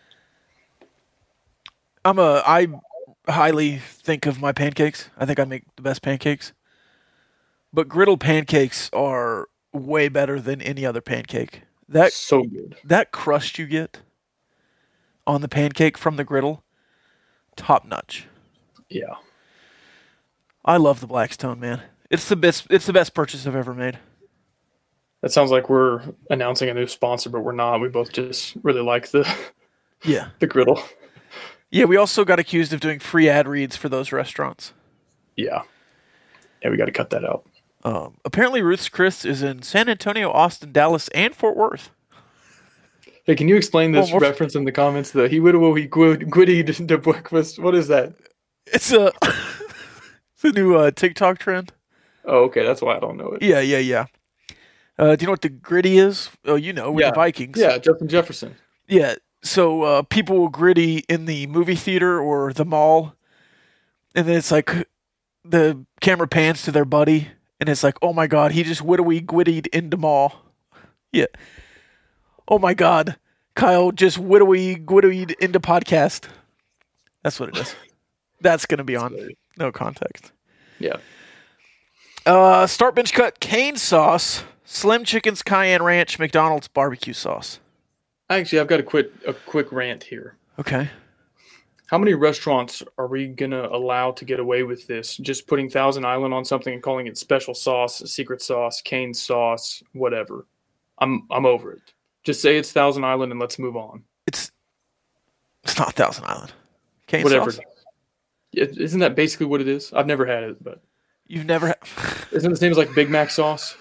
I highly think of my pancakes. I think I make the best pancakes. But griddled pancakes are way better than any other pancake. That so good. That crust you get on the pancake from the griddle, top notch. Yeah. I love the Blackstone, man. It's the best purchase I've ever made. That sounds like we're announcing a new sponsor, but we're not. We both just really like the griddle. Yeah, we also got accused of doing free ad reads for those restaurants. Yeah. Yeah, we got to cut that out. Apparently Ruth's Chris is in San Antonio, Austin, Dallas, and Fort Worth. Hey, can you explain this reference in the comments? The he would gwittied the breakfast. What is that? It's a new TikTok trend. Oh, okay. That's why I don't know it. Yeah. Do you know what the gritty is? Oh, with the Vikings. Yeah, Justin Jefferson. Yeah. So people will gritty in the movie theater or the mall, and then it's like the camera pans to their buddy, and it's like, oh my god, he just gwittied into mall. Yeah. Oh my god, Kyle just gwittied into podcast. That's what it is. That's gonna be on no context. Yeah. Start bench cut cane sauce, Slim Chickens Cayenne Ranch, McDonald's barbecue sauce. Actually, I've got a quick rant here. Okay. How many restaurants are we gonna allow to get away with this? Just putting Thousand Island on something and calling it special sauce, secret sauce, cane sauce, whatever. I'm over it. Just say it's Thousand Island and let's move on. It's not Thousand Island. Cane whatever. sauce. Isn't that basically what it is? I've never had it, but you've never had. Isn't it the same as like Big Mac sauce?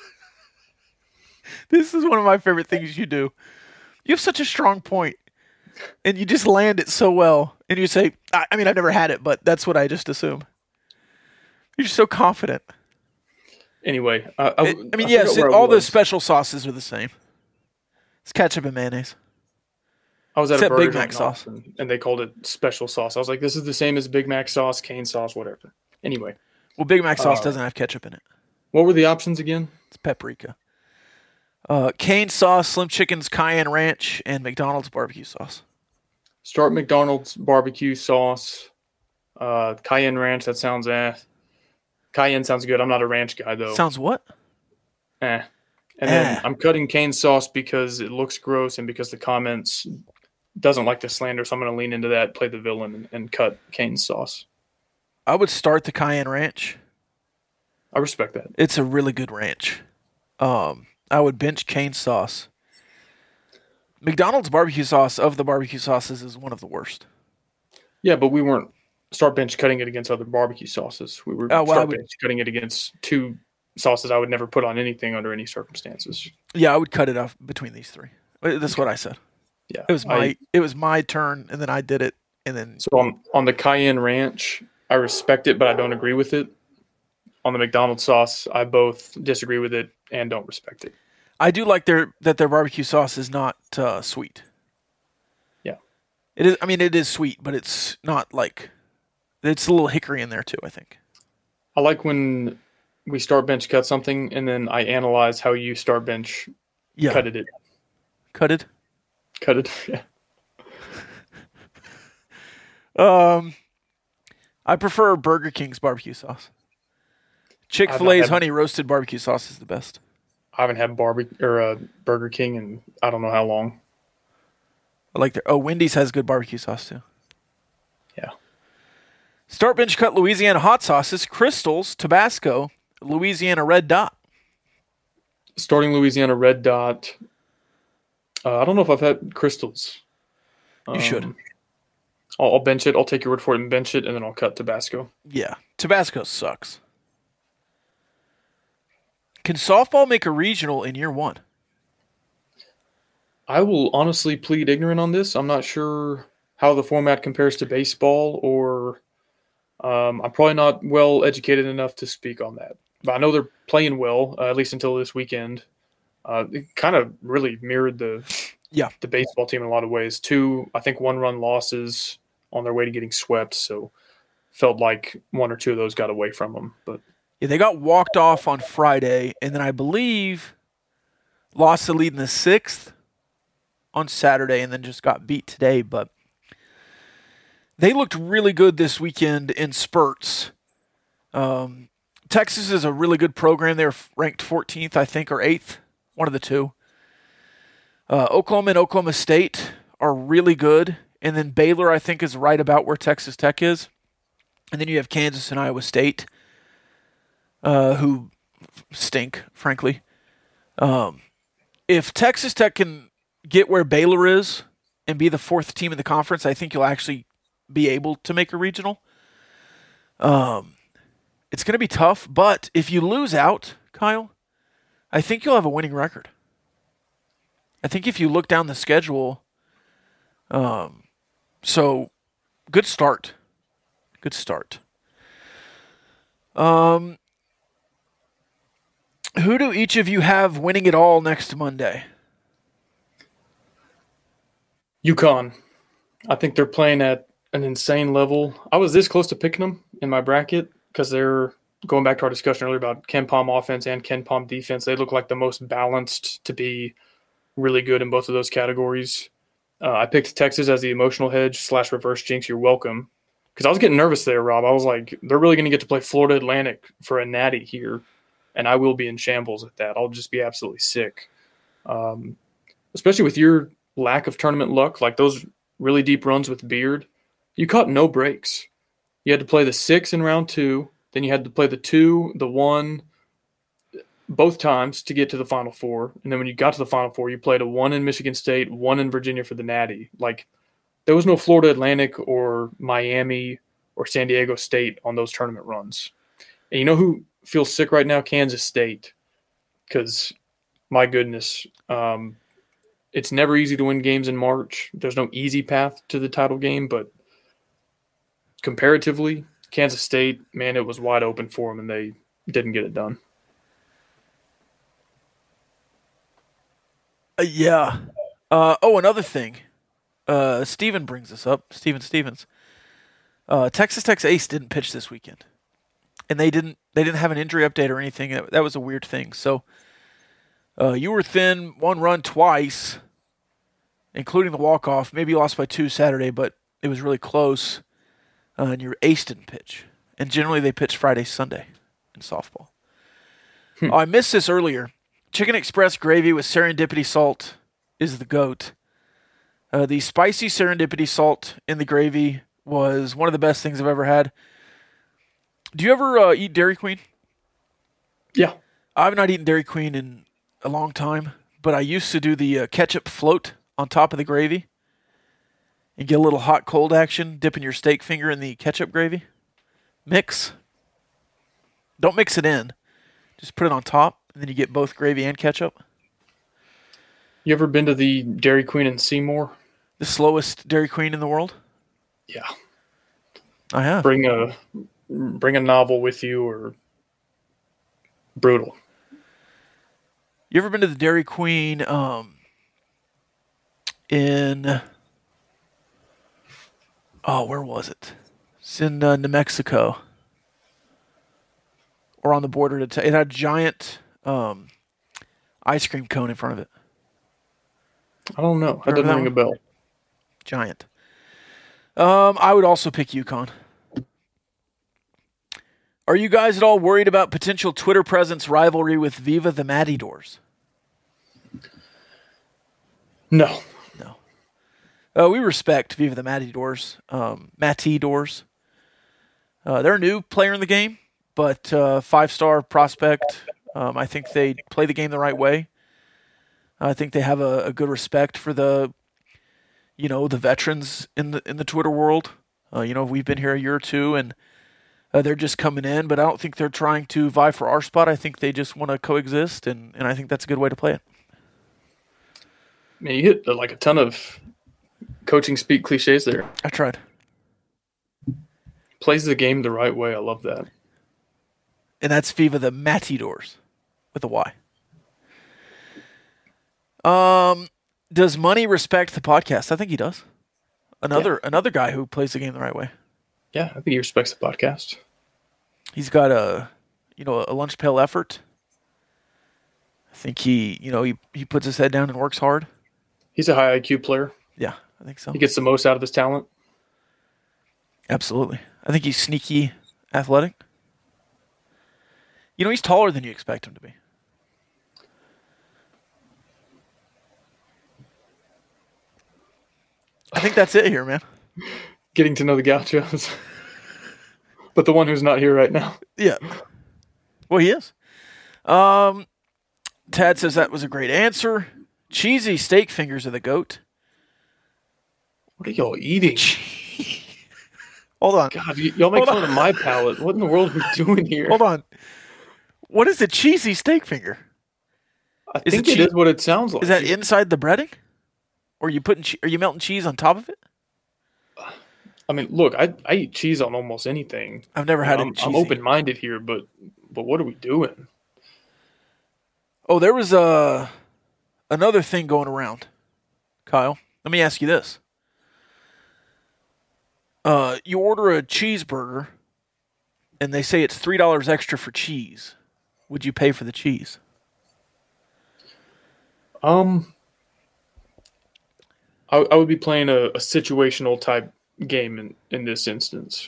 This is one of my favorite things you do. You have such a strong point, and you just land it so well. And you say, I mean, I've never had it, but that's what I just assume. You're just so confident. Anyway, I mean, yes, all the special sauces are the same. It's ketchup and mayonnaise. I was at Except a burger Big Mac sauce, and they called it special sauce. I was like, this is the same as Big Mac sauce, cane sauce, whatever. Anyway. Well, Big Mac sauce doesn't have ketchup in it. What were the options again? It's paprika. Cane sauce, Slim Chickens Cayenne Ranch, and McDonald's barbecue sauce. Start McDonald's barbecue sauce. Cayenne Ranch, that sounds Cayenne sounds good. I'm not a ranch guy, though. Sounds what? And then I'm cutting cane sauce because it looks gross and because the comments doesn't like the slander, so I'm going to lean into that, play the villain, and cut cane sauce. I would start the Cayenne Ranch. I respect that. It's a really good ranch. I would bench cane sauce. McDonald's barbecue sauce of the barbecue sauces is one of the worst. Yeah, but we weren't start bench cutting it against other barbecue sauces. We were bench cutting it against two sauces I would never put on anything under any circumstances. Yeah, I would cut it off between these three. That's what I said. Yeah, it was my turn, and then I did it, and then so on the Cayenne Ranch, I respect it, but I don't agree with it. On the McDonald's sauce, I both disagree with it and don't respect it. I do like that their barbecue sauce is not sweet. It is. I mean, it is sweet, but it's not like it's a little hickory in there too, I think. I like when we start bench cut something and then I analyze how you start bench cutted it. Cutted? Cutted, yeah. I prefer Burger King's barbecue sauce. Chick-fil-A's honey roasted barbecue sauce is the best. I haven't had Burger King in I don't know how long. I like their Wendy's has good barbecue sauce too. Yeah. Start bench cut Louisiana hot sauces, Crystals, Tabasco, Louisiana Red Dot. Starting Louisiana Red Dot. I don't know if I've had Crystals. You should. I'll bench it. I'll take your word for it and bench it, and then I'll cut Tabasco. Yeah, Tabasco sucks. Can softball make a regional in year one? I will honestly plead ignorant on this. I'm not sure how the format compares to baseball, or I'm probably not well educated enough to speak on that. But I know they're playing well, at least until this weekend. It kind of really mirrored the baseball team in a lot of ways. 2, I think, 1-run losses on their way to getting swept, so felt like 1 or 2 of those got away from them. But yeah, they got walked off on Friday, and then I believe lost the lead in the 6th on Saturday, and then just got beat today. But they looked really good this weekend in spurts. Texas is a really good program. They're ranked 14th, I think, or 8th, one of the two. Oklahoma and Oklahoma State are really good. And then Baylor, I think, is right about where Texas Tech is. And then you have Kansas and Iowa State, who stink, frankly. If Texas Tech can get where Baylor is and be the 4th team in the conference, I think you'll actually be able to make a regional. It's going to be tough, but if you lose out, Kyle, I think you'll have a winning record. I think if you look down the schedule, so good start. Good start. Who do each of you have winning it all next Monday? UConn. I think they're playing at an insane level. I was this close to picking them in my bracket because they're going back to our discussion earlier about Ken Pom offense and Ken Pom defense. They look like the most balanced to be really good in both of those categories. I picked Texas as the emotional hedge / reverse jinx. You're welcome. Because I was getting nervous there, Rob. I was like, they're really going to get to play Florida Atlantic for a natty here, and I will be in shambles at that. I'll just be absolutely sick. Especially with your lack of tournament luck, like those really deep runs with Beard, you caught no breaks. You had to play the 6 in round 2, then you had to play the 2, the 1, both times to get to the Final Four. And then when you got to the Final Four, you played a 1 in Michigan State, 1 in Virginia for the natty. Like, there was no Florida Atlantic or Miami or San Diego State on those tournament runs. And you know who feels sick right now? Kansas State. Because, my goodness, it's never easy to win games in March. There's no easy path to the title game, but comparatively, Kansas State, man, it was wide open for them, and they didn't get it done. Yeah. Another thing. Steven brings this up. Steven Stevens. Texas Tech's ace didn't pitch this weekend, and they didn't have an injury update or anything. That was a weird thing. So you were thin 1 run twice, including the walk-off. Maybe you lost by 2 Saturday, but it was really close. And your ace didn't pitch. And generally they pitch Friday, Sunday in softball. Oh, I missed this earlier. Chicken Express gravy with serendipity salt is the GOAT. The spicy serendipity salt in the gravy was one of the best things I've ever had. Do you ever eat Dairy Queen? Yeah. I've not eaten Dairy Queen in a long time, but I used to do the ketchup float on top of the gravy and get a little hot cold action, dipping your steak finger in the ketchup gravy. Mix. Don't mix it in. Just put it on top, and then you get both gravy and ketchup. You ever been to the Dairy Queen in Seymour? The slowest Dairy Queen in the world? Yeah. I have. Bring a novel with you, or brutal. You ever been to the Dairy Queen in Oh, where was it? It's in New Mexico. Or on the border to it had a giant ice cream cone in front of it. I don't know. That doesn't ring a bell. Giant. I would also pick UConn. Are you guys at all worried about potential Twitter presence rivalry with Viva the Matadors? No. We respect Viva the Matadors. Matadors. They're a new player in the game, but 5-star prospect. I think they play the game the right way. I think they have a good respect for the veterans in the Twitter world. We've been here a year or two, and they're just coming in, but I don't think they're trying to vie for our spot. I think they just want to coexist, and I think that's a good way to play it. Man, you hit like a ton of coaching speak cliches there. I tried. Plays the game the right way. I love that. And that's Viva the Matadors with a Y. Does Money respect the podcast? I think he does. Another guy who plays the game the right way. Yeah, I think he respects the podcast. He's got a lunch pail effort. I think he puts his head down and works hard. He's a high IQ player. Yeah, I think so. He gets the most out of his talent. Absolutely. I think he's sneaky athletic. He's taller than you expect him to be. I think that's it here, man. Getting to know the Gauchos. But the one who's not here right now. Yeah. Well, he is. Tad says that was a great answer. Cheesy steak fingers are the GOAT. What are y'all eating? Hold on. God, y'all make fun of my palate. What in the world are we doing here? Hold on. What is a cheesy steak finger? I think it is what it sounds like. Is that inside the breading? Or are you melting cheese on top of it? I mean, look, I eat cheese on almost anything. I've never had it cheesy. I'm open-minded here, but what are we doing? Oh, there was another thing going around, Kyle. Let me ask you this. You order a cheeseburger, and they say it's $3 extra for cheese. Would you pay for the cheese? I would be playing a situational type game in this instance.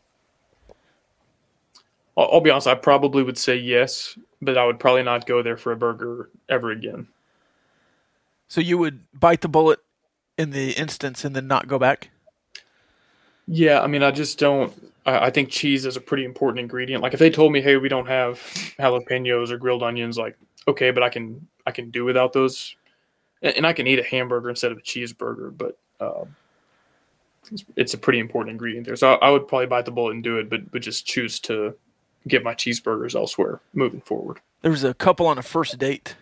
I'll be honest, I probably would say yes, but I would probably not go there for a burger ever again. So you would bite the bullet in the instance and then not go back? Yeah, I mean, I just don't. I think cheese is a pretty important ingredient. Like if they told me, hey, we don't have jalapenos or grilled onions, like, okay, but I can do without those. And I can eat a hamburger instead of a cheeseburger, but it's a pretty important ingredient there. So I would probably bite the bullet and do it, but just choose to get my cheeseburgers elsewhere moving forward. There was a couple on a first date.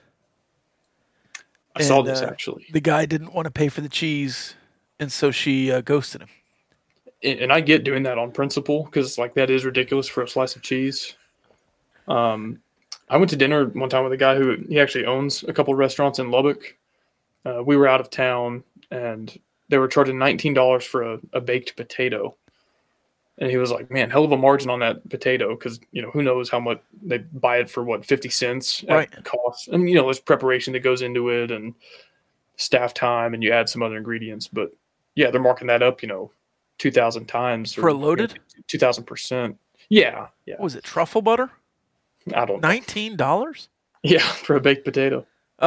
I saw this, actually. The guy didn't want to pay for the cheese, and so she ghosted him. And I get doing that on principle because, like, that is ridiculous for a slice of cheese. I went to dinner one time with a guy who he actually owns a couple of restaurants in Lubbock. We were out of town, and they were charging $19 for a baked potato. And he was like, man, hell of a margin on that potato because, who knows how much they buy it for, 50 cents at cost. And, there's preparation that goes into it and staff time, and you add some other ingredients. But, yeah, they're marking that up, 2,000 times. For a loaded? 2,000%. Yeah. What was it, truffle butter? I don't know. $19? Yeah, for a baked potato.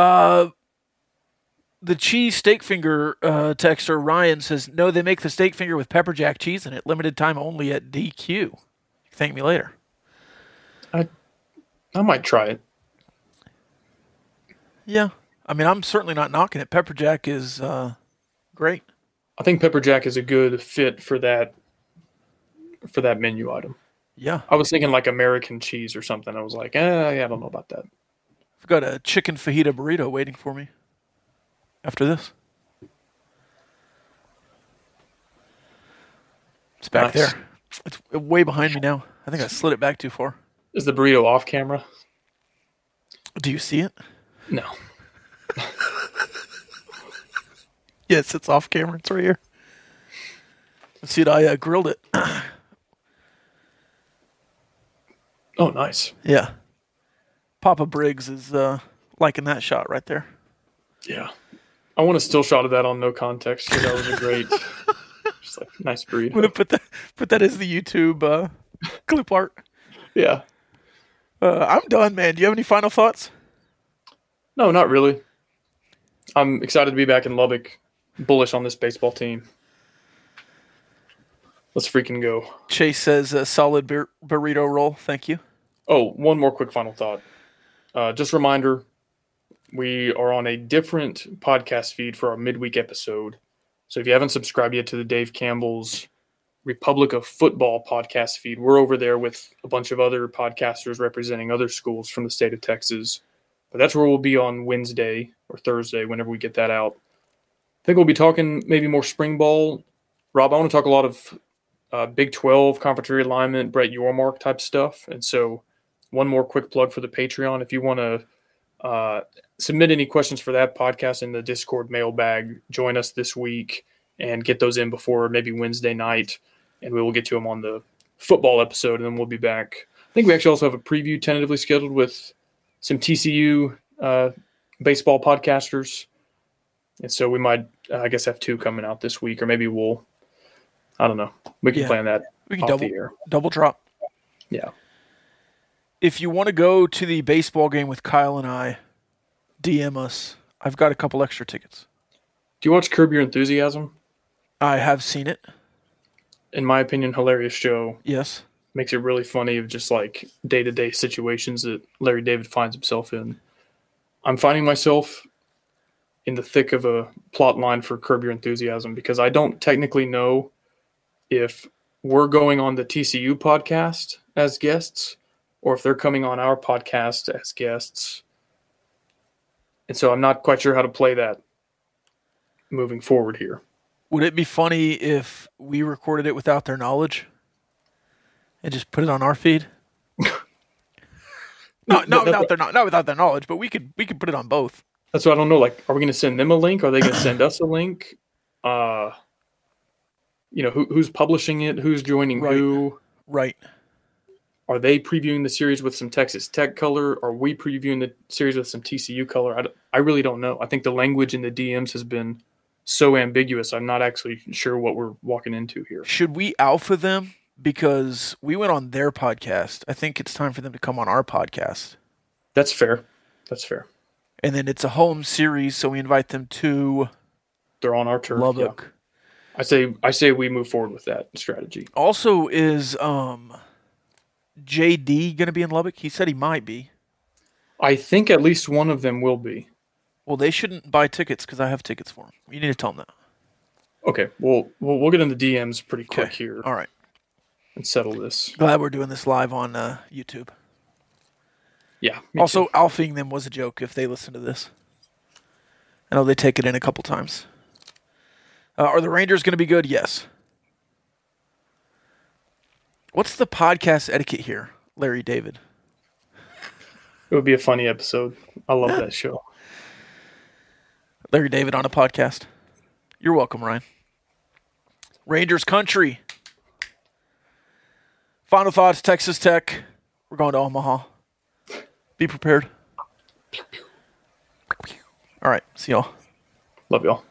The cheese steak finger texter Ryan says, no, they make the steak finger with pepper jack cheese in it. Limited time only at DQ. Thank me later. I might try it. Yeah. I mean, I'm certainly not knocking it. Pepper jack is great. I think pepper jack is a good fit for that menu item. Yeah. I was thinking like American cheese or something. I was like, I don't know about that. I've got a chicken fajita burrito waiting for me after this. It's back there. It's way behind me now. I think I slid it back too far. Is the burrito off camera? Do you see it? No. Yes, it's off camera. It's right here. See, I grilled it. Oh, nice. Yeah. Papa Briggs is liking that shot right there. Yeah. I want a still shot of that on No Context because that was a great, just like nice breed. I'm going to put that as the YouTube clip art. Yeah. I'm done, man. Do you have any final thoughts? No, not really. I'm excited to be back in Lubbock. Bullish on this baseball team. Let's freaking go. Chase says a solid burrito roll. Thank you. Oh, one more quick final thought. Just a reminder, we are on a different podcast feed for our midweek episode. So if you haven't subscribed yet to the Dave Campbell's Republic of Football podcast feed, we're over there with a bunch of other podcasters representing other schools from the state of Texas. But that's where we'll be on Wednesday or Thursday whenever we get that out. I think we'll be talking maybe more spring ball. Rob, I want to talk a lot of Big 12, conference realignment, Brett Yormark type stuff. And so one more quick plug for the Patreon. If you want to submit any questions for that podcast in the Discord mailbag, join us this week and get those in before maybe Wednesday night. And we will get to them on the football episode, and then we'll be back. I think we actually also have a preview tentatively scheduled with some TCU baseball podcasters. And so we might, I guess, have 2 coming out this week, or maybe we'll, I don't know. We can plan that. We can double drop. Yeah. If you want to go to the baseball game with Kyle and I, DM us. I've got a couple extra tickets. Do you watch Curb Your Enthusiasm? I have seen it. In my opinion, hilarious show. Yes. Makes it really funny of just like day-to-day situations that Larry David finds himself in. I'm finding myself in the thick of a plot line for Curb Your Enthusiasm because I don't technically know if we're going on the TCU podcast as guests or if they're coming on our podcast as guests. And so I'm not quite sure how to play that moving forward here. Would it be funny if we recorded it without their knowledge and just put it on our feed? Not without their knowledge, but we could put it on both. That's what I don't know. Like, are we going to send them a link? Are they going to send us a link? Who's publishing it? Who's joining who? Right. Are they previewing the series with some Texas Tech color? Are we previewing the series with some TCU color? I really don't know. I think the language in the DMs has been so ambiguous. I'm not actually sure what we're walking into here. Should we alpha them? Because we went on their podcast. I think it's time for them to come on our podcast. That's fair. And then it's a home series, so we invite them to they're on our turf. Lubbock. Yeah. I say we move forward with that strategy. Also, is JD going to be in Lubbock? He said he might be. I think at least one of them will be. Well, they shouldn't buy tickets because I have tickets for them. You need to tell them that. Okay. Well, we'll get in the DMs pretty quick here. All right. And settle this. Glad we're doing this live on YouTube. Yeah. Also, alphaing them was a joke if they listen to this. I know they take it in a couple times. Are the Rangers going to be good? Yes. What's the podcast etiquette here, Larry David? It would be a funny episode. I love that show. Larry David on a podcast. You're welcome, Ryan. Rangers country. Final thoughts, Texas Tech. We're going to Omaha. Be prepared. All right. See y'all. Love y'all.